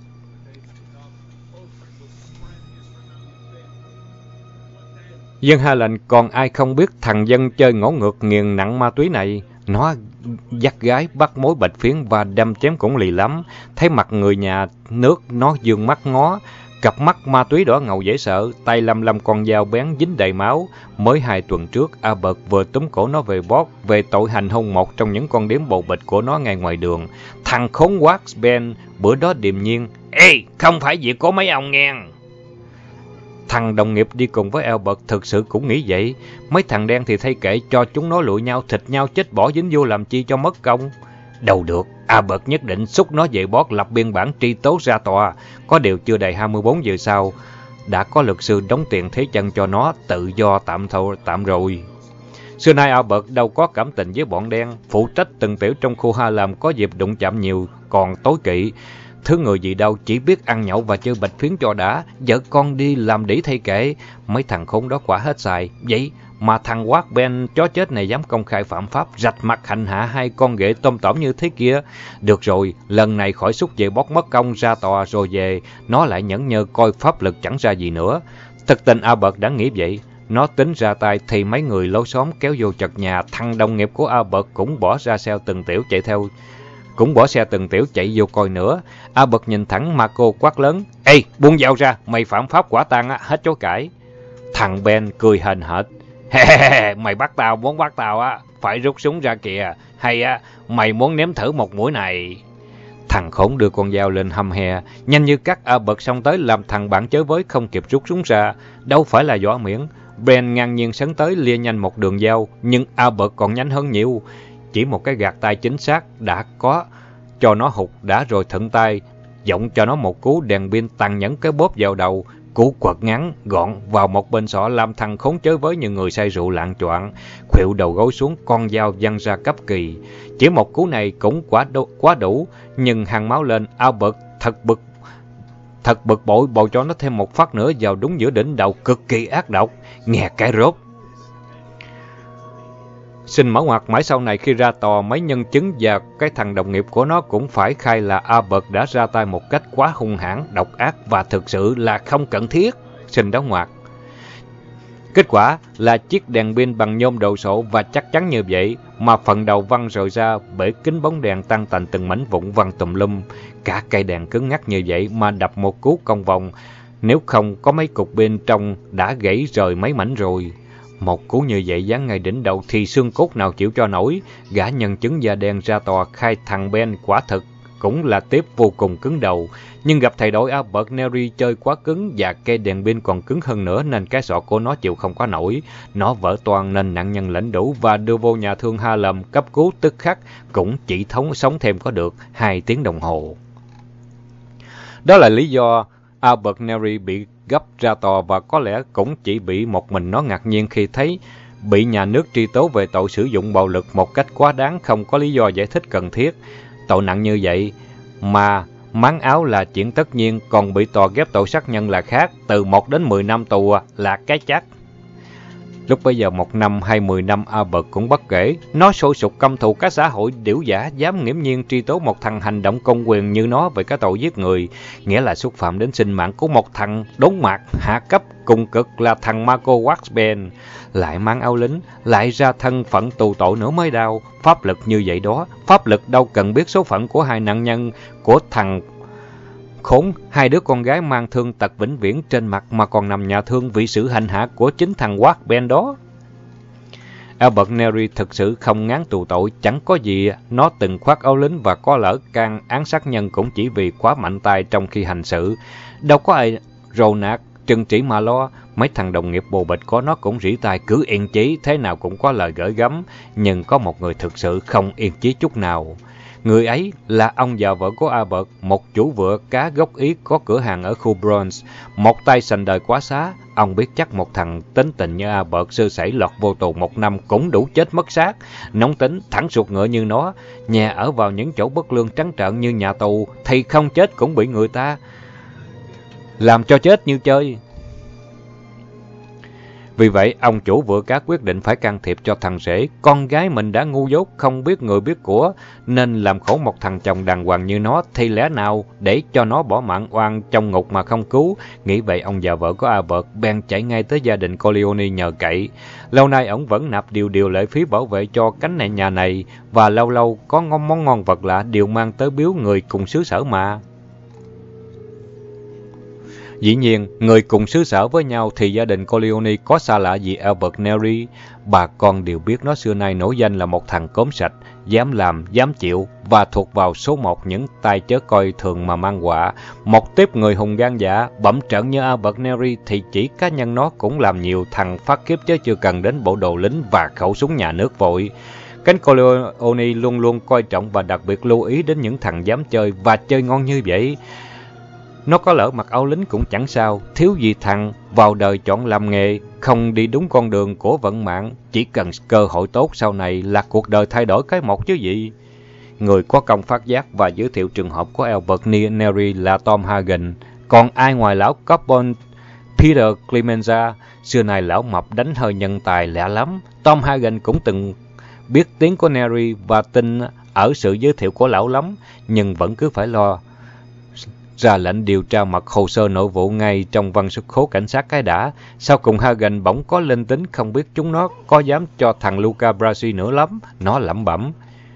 Dân Harlem còn ai không biết thằng dân chơi ngỗ ngược nghiền nặng ma túy này. Nó dắt gái, bắt mối bạch phiến và đâm chém cũng lì lắm. Thấy mặt người nhà nước, nó dương mắt ngó. Cặp mắt ma túy đỏ ngầu dễ sợ, tay lăm con dao bén dính đầy máu. Mới 2 tuần trước, Albert vừa túm cổ nó về bót về tội hành hung một trong những con điếm bầu bịch của nó ngay ngoài đường. Thằng khốn Waxben bữa đó điềm nhiên. Ê, không phải việc của mấy ông nghe. Thằng đồng nghiệp đi cùng với Albert thực sự cũng nghĩ vậy. Mấy thằng đen thì thay kệ, cho chúng nó lụi nhau, thịt nhau, chết bỏ dính vô làm chi cho mất công. Đâu được, Albert nhất định xúc nó về bót, lập biên bản truy tố ra tòa. Có điều chưa đầy 24 giờ sau, đã có luật sư đóng tiền thế chân cho nó, tự do tạm rồi. Xưa nay Albert đâu có cảm tình với bọn đen, phụ trách từng tiểu trong khu Harlem, có dịp đụng chạm nhiều, còn tối kỵ. Thứ người gì đâu, chỉ biết ăn nhậu và chơi bạch phiến cho đã, vợ con đi làm đĩ thay kệ. Mấy thằng khốn đó quả hết xài. Vậy mà thằng Waxben chó chết này dám công khai phạm pháp, rạch mặt hành hạ 2 con ghệ tôm tỏm như thế kia. Được rồi, lần này khỏi xúc về bót mất công, ra tòa rồi về, nó lại nhẫn nhơ coi pháp lực chẳng ra gì nữa. Thực tình Albert đã nghĩ vậy. Nó tính ra tay thì mấy người lối xóm kéo vô chật nhà. Thằng đồng nghiệp của Albert cũng bỏ ra xe từng tiểu chạy vô coi nữa. Albert nhìn thẳng Marco quát lớn. Ê, buông dao ra, mày phạm pháp quả tang á, hết chối cãi. Thằng Ben cười hền hệt. Mày muốn bắt tao á, phải rút súng ra kìa. Hay á, mày muốn nếm thử một mũi này. Thằng khốn đưa con dao lên hăm hè. Nhanh như cắt, Albert xông tới làm thằng bạn chới với không kịp rút súng ra. Đâu phải là võ miễn. Ben ngang nhiên sấn tới lia nhanh một đường dao. Nhưng Albert còn nhanh hơn nhiều. Chỉ một cái gạt tay chính xác đã có cho nó hụt đã rồi thuận tay giọng cho nó một cú đèn pin tàn nhẫn cái bóp vào đầu. Cú quật ngắn gọn vào một bên sọ làm thằng khốn chới với như người say rượu lạng choạng, khuỵu đầu gối xuống, con dao văng ra cấp kỳ. Chỉ một cú này cũng quá đủ, nhưng hăng máu lên. Albert thật bực bội bầu cho nó thêm một phát nữa vào đúng giữa đỉnh đầu, cực kỳ ác độc. Nghe cái rốt. Xin mở ngoặt, mãi sau này khi ra tòa, mấy nhân chứng và cái thằng đồng nghiệp của nó cũng phải khai là Albert đã ra tay một cách quá hung hãn, độc ác và thực sự là không cần thiết. Xin đóng ngoặt. Kết quả là chiếc đèn pin bằng nhôm đồ sộ và chắc chắn như vậy, mà phần đầu văng rời ra, bể kính bóng đèn tan tành từng mảnh vụn văng tùm lum. Cả cây đèn cứng ngắc như vậy mà đập một cú cong vòng, nếu không có mấy cục bên trong đã gãy rời mấy mảnh rồi. Một cú như vậy giáng ngay đỉnh đầu thì xương cốt nào chịu cho nổi. Gã nhân chứng da đen ra tòa khai thằng Ben quả thực cũng là tiếp vô cùng cứng đầu. Nhưng gặp thầy đội Albert Neri chơi quá cứng và cây đèn pin còn cứng hơn nữa nên cái sọ của nó chịu không có nổi. Nó vỡ toang nên nạn nhân lãnh đủ và đưa vô nhà thương Harlem cấp cứu tức khắc, cũng chỉ sống thêm có được 2 tiếng đồng hồ. Đó là lý do Albert Neri bị gấp ra tòa và có lẽ cũng chỉ bị một mình nó ngạc nhiên khi thấy bị nhà nước truy tố về tội sử dụng bạo lực một cách quá đáng, không có lý do giải thích cần thiết. Tội nặng như vậy mà máng áo là chuyện tất nhiên, còn bị tòa ghép tội sát nhân là khác, từ 1 đến 10 năm tù là cái chắc. Lúc bấy giờ 1 năm hay 10 năm Albert cũng bất kể, nó sôi sục căm thù các xã hội điểu giả dám nghiễm nhiên truy tố một thằng hành động công quyền như nó về cái tội giết người, nghĩa là xúc phạm đến sinh mạng của một thằng đốn mạc hạ cấp cùng cực là thằng Marco Waxben. Lại mang áo lính, lại ra thân phận tù tội nữa mới đau. Pháp lực như vậy đó, pháp lực đâu cần biết số phận của 2 nạn nhân, của thằng khốn 2 đứa con gái mang thương tật vĩnh viễn trên mặt mà còn nằm nhà thương vì sự hành hạ của chính thằng Waxben đó. Albert Neri thực sự không ngán tù tội, chẳng có gì nó từng khoác áo lính và có lỡ can án sát nhân cũng chỉ vì quá mạnh tay trong khi hành sự. Đâu có ai rồ nạt, trừng trị mà lo. Mấy thằng đồng nghiệp bồ bịch của nó cũng rỉ tai cứ yên chí, thế nào cũng có lời gửi gắm. Nhưng có một người thực sự không yên chí chút nào. Người ấy là ông và vợ của Albert, một chủ vựa cá gốc Ý có cửa hàng ở khu Bronx, một tay sành đời quá xá. Ông biết chắc một thằng tính tình như Albert sơ sẩy lọt vô tù 1 năm cũng đủ chết mất xác. Nóng tính, thẳng ruột ngựa như nó, nhà ở vào những chỗ bất lương trắng trợn như nhà tù, thì không chết cũng bị người ta làm cho chết như chơi. Vì vậy, ông chủ vựa cá quyết định phải can thiệp cho thằng rể. Con gái mình đã ngu dốt, không biết người biết của, nên làm khổ một thằng chồng đàng hoàng như nó, thì lẽ nào để cho nó bỏ mạng oan trong ngục mà không cứu. Nghĩ vậy, ông và vợ của Albert bèn chạy ngay tới gia đình Corleone nhờ cậy. Lâu nay ông vẫn nạp điều lệ phí bảo vệ cho cánh này nhà này, và lâu lâu có món ngon vật lạ đều mang tới biếu người cùng xứ sở mà. Dĩ nhiên, người cùng xứ sở với nhau thì gia đình Corleone có xa lạ gì Albert Neri. Bà con đều biết nó xưa nay nổi danh là một thằng cốm sạch, dám làm, dám chịu và thuộc vào số 1 những tay chớ coi thường mà mang họa. Một tiếp người hùng gan dạ, bẩm trợn như Albert Neri thì chỉ cá nhân nó cũng làm nhiều thằng phát kiếp chứ chưa cần đến bộ đồ lính và khẩu súng nhà nước vội. Cánh Corleone luôn luôn coi trọng và đặc biệt lưu ý đến những thằng dám chơi và chơi ngon như vậy. Nó có lỡ mặc áo lính cũng chẳng sao, thiếu gì thằng vào đời chọn làm nghề, không đi đúng con đường của vận mạng, chỉ cần cơ hội tốt sau này là cuộc đời thay đổi cái một chứ gì. Người có công phát giác và giới thiệu trường hợp của Albert Neri là Tom Hagen, còn ai ngoài lão Carbon Peter Clemenza. Xưa nay lão mập đánh hơi nhân tài lạ lắm. Tom Hagen cũng từng biết tiếng của Neri và tin ở sự giới thiệu của lão lắm, nhưng vẫn cứ phải lo ra lệnh điều tra mật hồ sơ nội vụ ngay trong văn xuất khố cảnh sát cái đã. Sau cùng Hagen bỗng có linh tính không biết chúng nó có dám cho thằng Luca Brasi nữa lắm. Nó lẩm bẩm: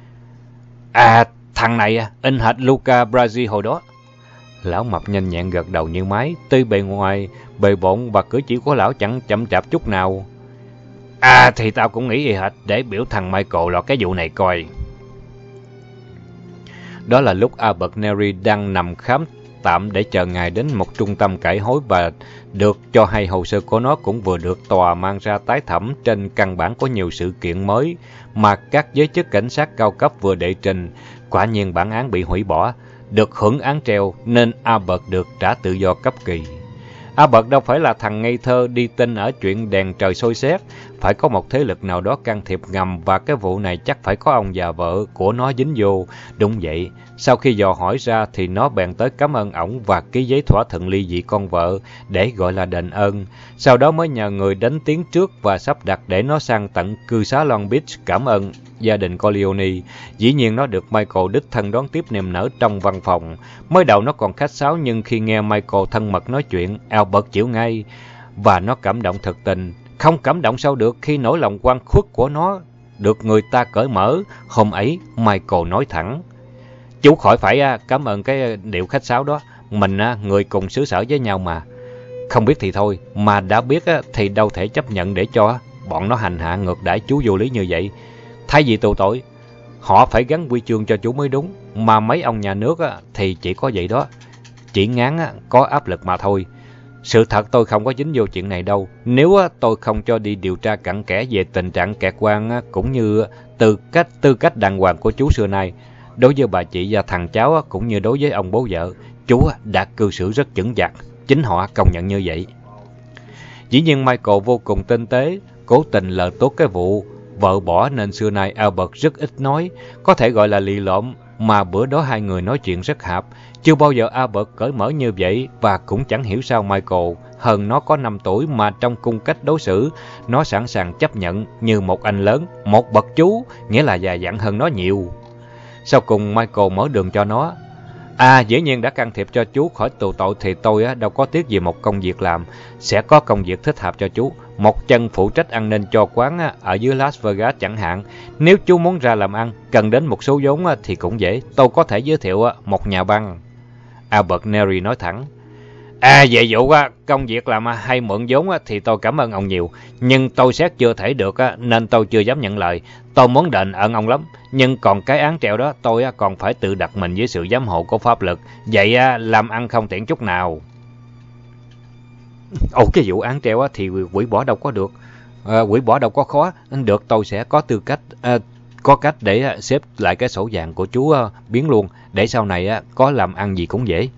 thằng này in hệt Luca Brasi hồi đó. Lão mập nhanh nhẹn gật đầu như máy, tuy bề ngoài bề bộn và cử chỉ của lão chẳng chậm chạp chút nào. Thì tao cũng nghĩ y hệt, để biểu thằng Michael lọt cái vụ này coi. Đó là lúc Albert Neri đang nằm khám tạm để chờ ngày đến một trung tâm cải hối và được cho hay hồ sơ của nó cũng vừa được tòa mang ra tái thẩm trên căn bản của nhiều sự kiện mới mà các giới chức cảnh sát cao cấp vừa đệ trình. Quả nhiên bản án bị hủy bỏ, được hưởng án treo nên Albert được trả tự do cấp kỳ. Albert đâu phải là thằng ngây thơ đi tin ở chuyện đèn trời soi xét, phải có một thế lực nào đó can thiệp ngầm và cái vụ này chắc phải có ông già vợ của nó dính vô. Đúng vậy, sau khi dò hỏi ra thì nó bèn tới cảm ơn ổng và ký giấy thỏa thuận ly dị con vợ để gọi là đền ơn. Sau đó mới nhờ người đánh tiếng trước và sắp đặt để nó sang tận cư xá Long Beach cảm ơn gia đình Corleone. Dĩ nhiên nó được Michael đích thân đón tiếp niềm nở trong văn phòng. Mới đầu nó còn khách sáo nhưng khi nghe Michael thân mật nói chuyện, Albert chịu ngay và nó cảm động thật tình. Không cảm động sao được khi nỗi lòng oan khuất của nó được người ta cởi mở. Hôm ấy Michael nói thẳng: "Chú khỏi phải cảm ơn cái điệu khách sáo đó. Mình người cùng xứ sở với nhau mà. Không biết thì thôi, mà đã biết thì đâu thể chấp nhận để cho." bọn nó hành hạ ngược đãi chú vô lý như vậy. Thay vì tù tội, họ phải gắn huy chương cho chú mới đúng. Mà mấy ông nhà nước thì chỉ có vậy đó. Chỉ ngán có áp lực mà thôi. Sự thật tôi không có dính vô chuyện này đâu. Nếu tôi không cho đi điều tra cặn kẽ về tình trạng kẹt quan cũng như tư cách đàng hoàng của chú xưa nay, đối với bà chị và thằng cháu cũng như đối với ông bố vợ, chú đã cư xử rất chững chạc. Chính họ công nhận như vậy. Dĩ nhiên Michael vô cùng tinh tế, cố tình lờ tốt cái vụ vợ bỏ nên xưa nay Albert rất ít nói, có thể gọi là lì lợm, mà bữa đó hai người nói chuyện rất hợp. Chưa bao giờ Albert cởi mở như vậy, và cũng chẳng hiểu sao Michael, hơn nó có 5 tuổi mà trong cung cách đối xử, nó sẵn sàng chấp nhận như một anh lớn, một bậc chú, nghĩa là già dặn hơn nó nhiều. Sau cùng Michael mở đường cho nó. Dĩ nhiên đã can thiệp cho chú khỏi tù tội thì tôi đâu có tiếc gì một công việc làm. Sẽ có công việc thích hợp cho chú. Một chân phụ trách an ninh cho quán ở dưới Las Vegas chẳng hạn. Nếu chú muốn ra làm ăn, cần đến một số vốn thì cũng dễ. Tôi có thể giới thiệu một nhà băng. Albert Neary nói thẳng. Về vụ công việc làm hay mượn vốn thì tôi cảm ơn ông nhiều. Nhưng tôi xét chưa thể được nên tôi chưa dám nhận lời. Tôi muốn đền ơn ông lắm. Nhưng còn cái án treo đó tôi còn phải tự đặt mình dưới sự giám hộ của pháp luật. Vậy làm ăn không tiện chút nào. Cái vụ án treo thì hủy bỏ đâu có được. Hủy bỏ đâu có khó. Được, tôi sẽ có tư cách, có cách để xếp lại cái sổ vàng của chú biến luôn. Để sau này có làm ăn gì cũng dễ.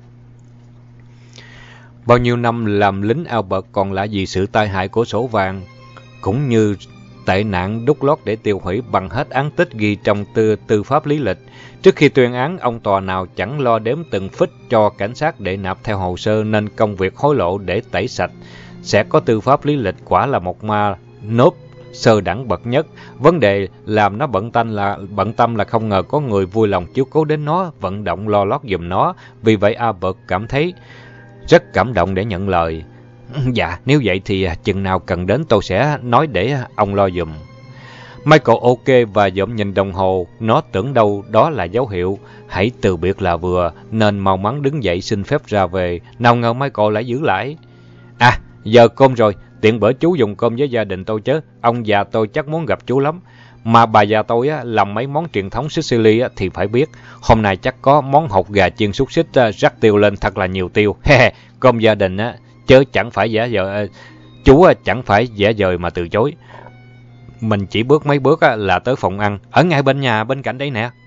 Bao nhiêu năm làm lính Albert còn lạ vì sự tai hại của sổ vàng, cũng như tệ nạn đút lót để tiêu hủy bằng hết án tích ghi trong tư pháp lý lịch. Trước khi tuyên án, ông tòa nào chẳng lo đếm từng phích cho cảnh sát để nạp theo hồ sơ, nên công việc hối lộ để tẩy sạch sẽ có tư pháp lý lịch quả là một ma nốt sơ đẳng bậc nhất. Vấn đề làm nó bận tâm là không ngờ có người vui lòng chiếu cố đến nó, vận động lo lót giùm nó. Vì vậy Albert cảm thấy rất cảm động để nhận lời. Dạ, nếu vậy thì chừng nào cần đến tôi sẽ nói để ông lo giùm. Michael ok và dõm nhìn đồng hồ. Nó tưởng đâu đó là dấu hiệu hãy từ biệt là vừa, nên mau mắn đứng dậy xin phép ra về. Nào ngờ Michael lại giữ lại. Giờ cơm rồi, tiện bữa chú dùng cơm với gia đình tôi chứ. Ông già tôi chắc muốn gặp chú lắm. Mà bà già tôi làm mấy món truyền thống Sicily thì phải biết. Hôm nay chắc có món hột gà chiên xúc xích rắc tiêu lên thật là nhiều tiêu. Cơm gia đình chứ chẳng phải giả vờ, chú chẳng phải giả vời mà từ chối. Mình chỉ bước mấy bước là tới phòng ăn, ở ngay bên nhà bên cạnh đây nè.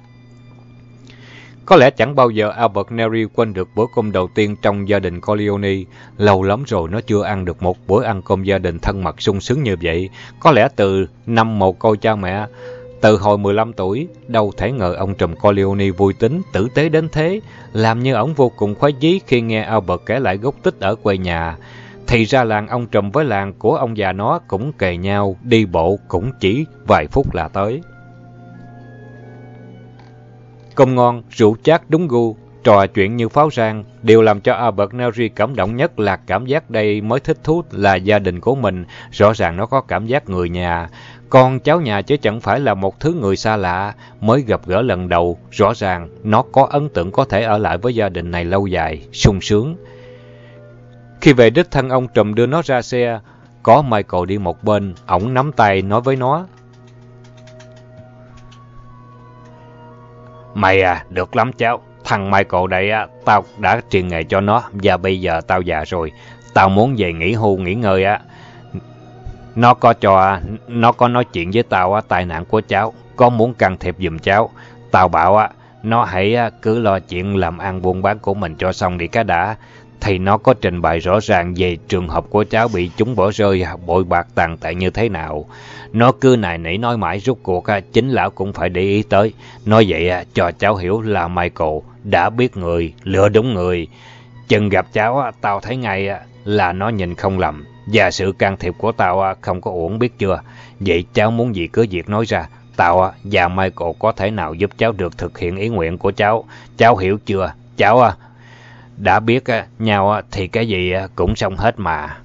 Có lẽ chẳng bao giờ Albert Neary quên được bữa cơm đầu tiên trong gia đình Corleone. Lâu lắm rồi nó chưa ăn được một bữa ăn cơm gia đình thân mật sung sướng như vậy. Có lẽ từ năm mồ côi cha mẹ, từ hồi 15 tuổi, đâu thể ngờ ông trùm Corleone vui tính, tử tế đến thế. Làm như ổng vô cùng khoái chí khi nghe Albert kể lại gốc tích ở quê nhà. Thì ra làng ông trùm với làng của ông già nó cũng kề nhau, đi bộ cũng chỉ vài phút là tới. Cơm ngon, rượu chát đúng gu, trò chuyện như pháo sang. Điều làm cho Albert Neary cảm động nhất là cảm giác đây mới thích thú là gia đình của mình. Rõ ràng nó có cảm giác người nhà, con cháu nhà chứ chẳng phải là một thứ người xa lạ. Mới gặp gỡ lần đầu, rõ ràng nó có ấn tượng có thể ở lại với gia đình này lâu dài, sung sướng. Khi về đích thân ông trùm đưa nó ra xe, có Michael đi một bên, ổng nắm tay nói với nó. Mày được lắm cháu. Thằng Michael đây tao đã truyền nghề cho nó, và bây giờ tao già rồi. Tao muốn về nghỉ hưu nghỉ ngơi Nó có nói chuyện với tao tai nạn của cháu, có muốn can thiệp giùm cháu. Tao bảo nó hãy cứ lo chuyện làm ăn buôn bán của mình cho xong đi cái đã. Thì nó có trình bày rõ ràng về trường hợp của cháu bị chúng bỏ rơi, bội bạc tàn tệ như thế nào. Nó cứ nài nỉ nói mãi, rốt cuộc chính lão cũng phải để ý tới. Nói vậy cho cháu hiểu là Michael đã biết người, lựa đúng người. Chừng gặp cháu tao thấy ngay là nó nhìn không lầm, và sự can thiệp của tao không có uổng, biết chưa. Vậy cháu muốn gì cứ việc nói ra. Tao và Michael có thể nào giúp cháu được thực hiện ý nguyện của cháu. Cháu hiểu chưa? Cháu đã biết nhau thì cái gì cũng xong hết mà.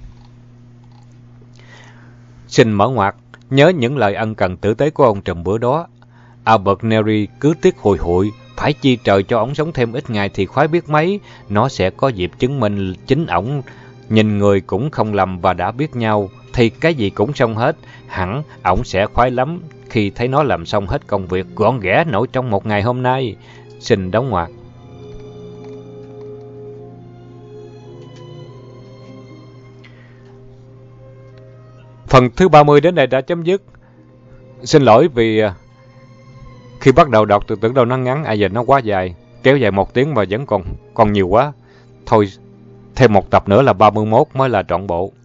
Xin mở ngoặt, nhớ những lời ân cần tử tế của ông trùm bữa đó. Albert Neary cứ tiếc hùi hụi, phải chi trời cho ổng sống thêm ít ngày thì khoái biết mấy. Nó sẽ có dịp chứng minh chính ổng nhìn người cũng không lầm và đã biết nhau. thì cái gì cũng xong hết. Hẳn ổng sẽ khoái lắm khi thấy nó làm xong hết công việc gọn ghẽ nổi trong một ngày hôm nay. Xin đóng ngoặc. Phần thứ 30 đến đây đã chấm dứt. Xin lỗi vì khi bắt đầu đọc tôi tưởng đâu nó ngắn, giờ nó quá dài. Kéo dài 1 tiếng mà vẫn còn nhiều quá. Thôi, thêm một tập nữa là 31 mới là trọn bộ.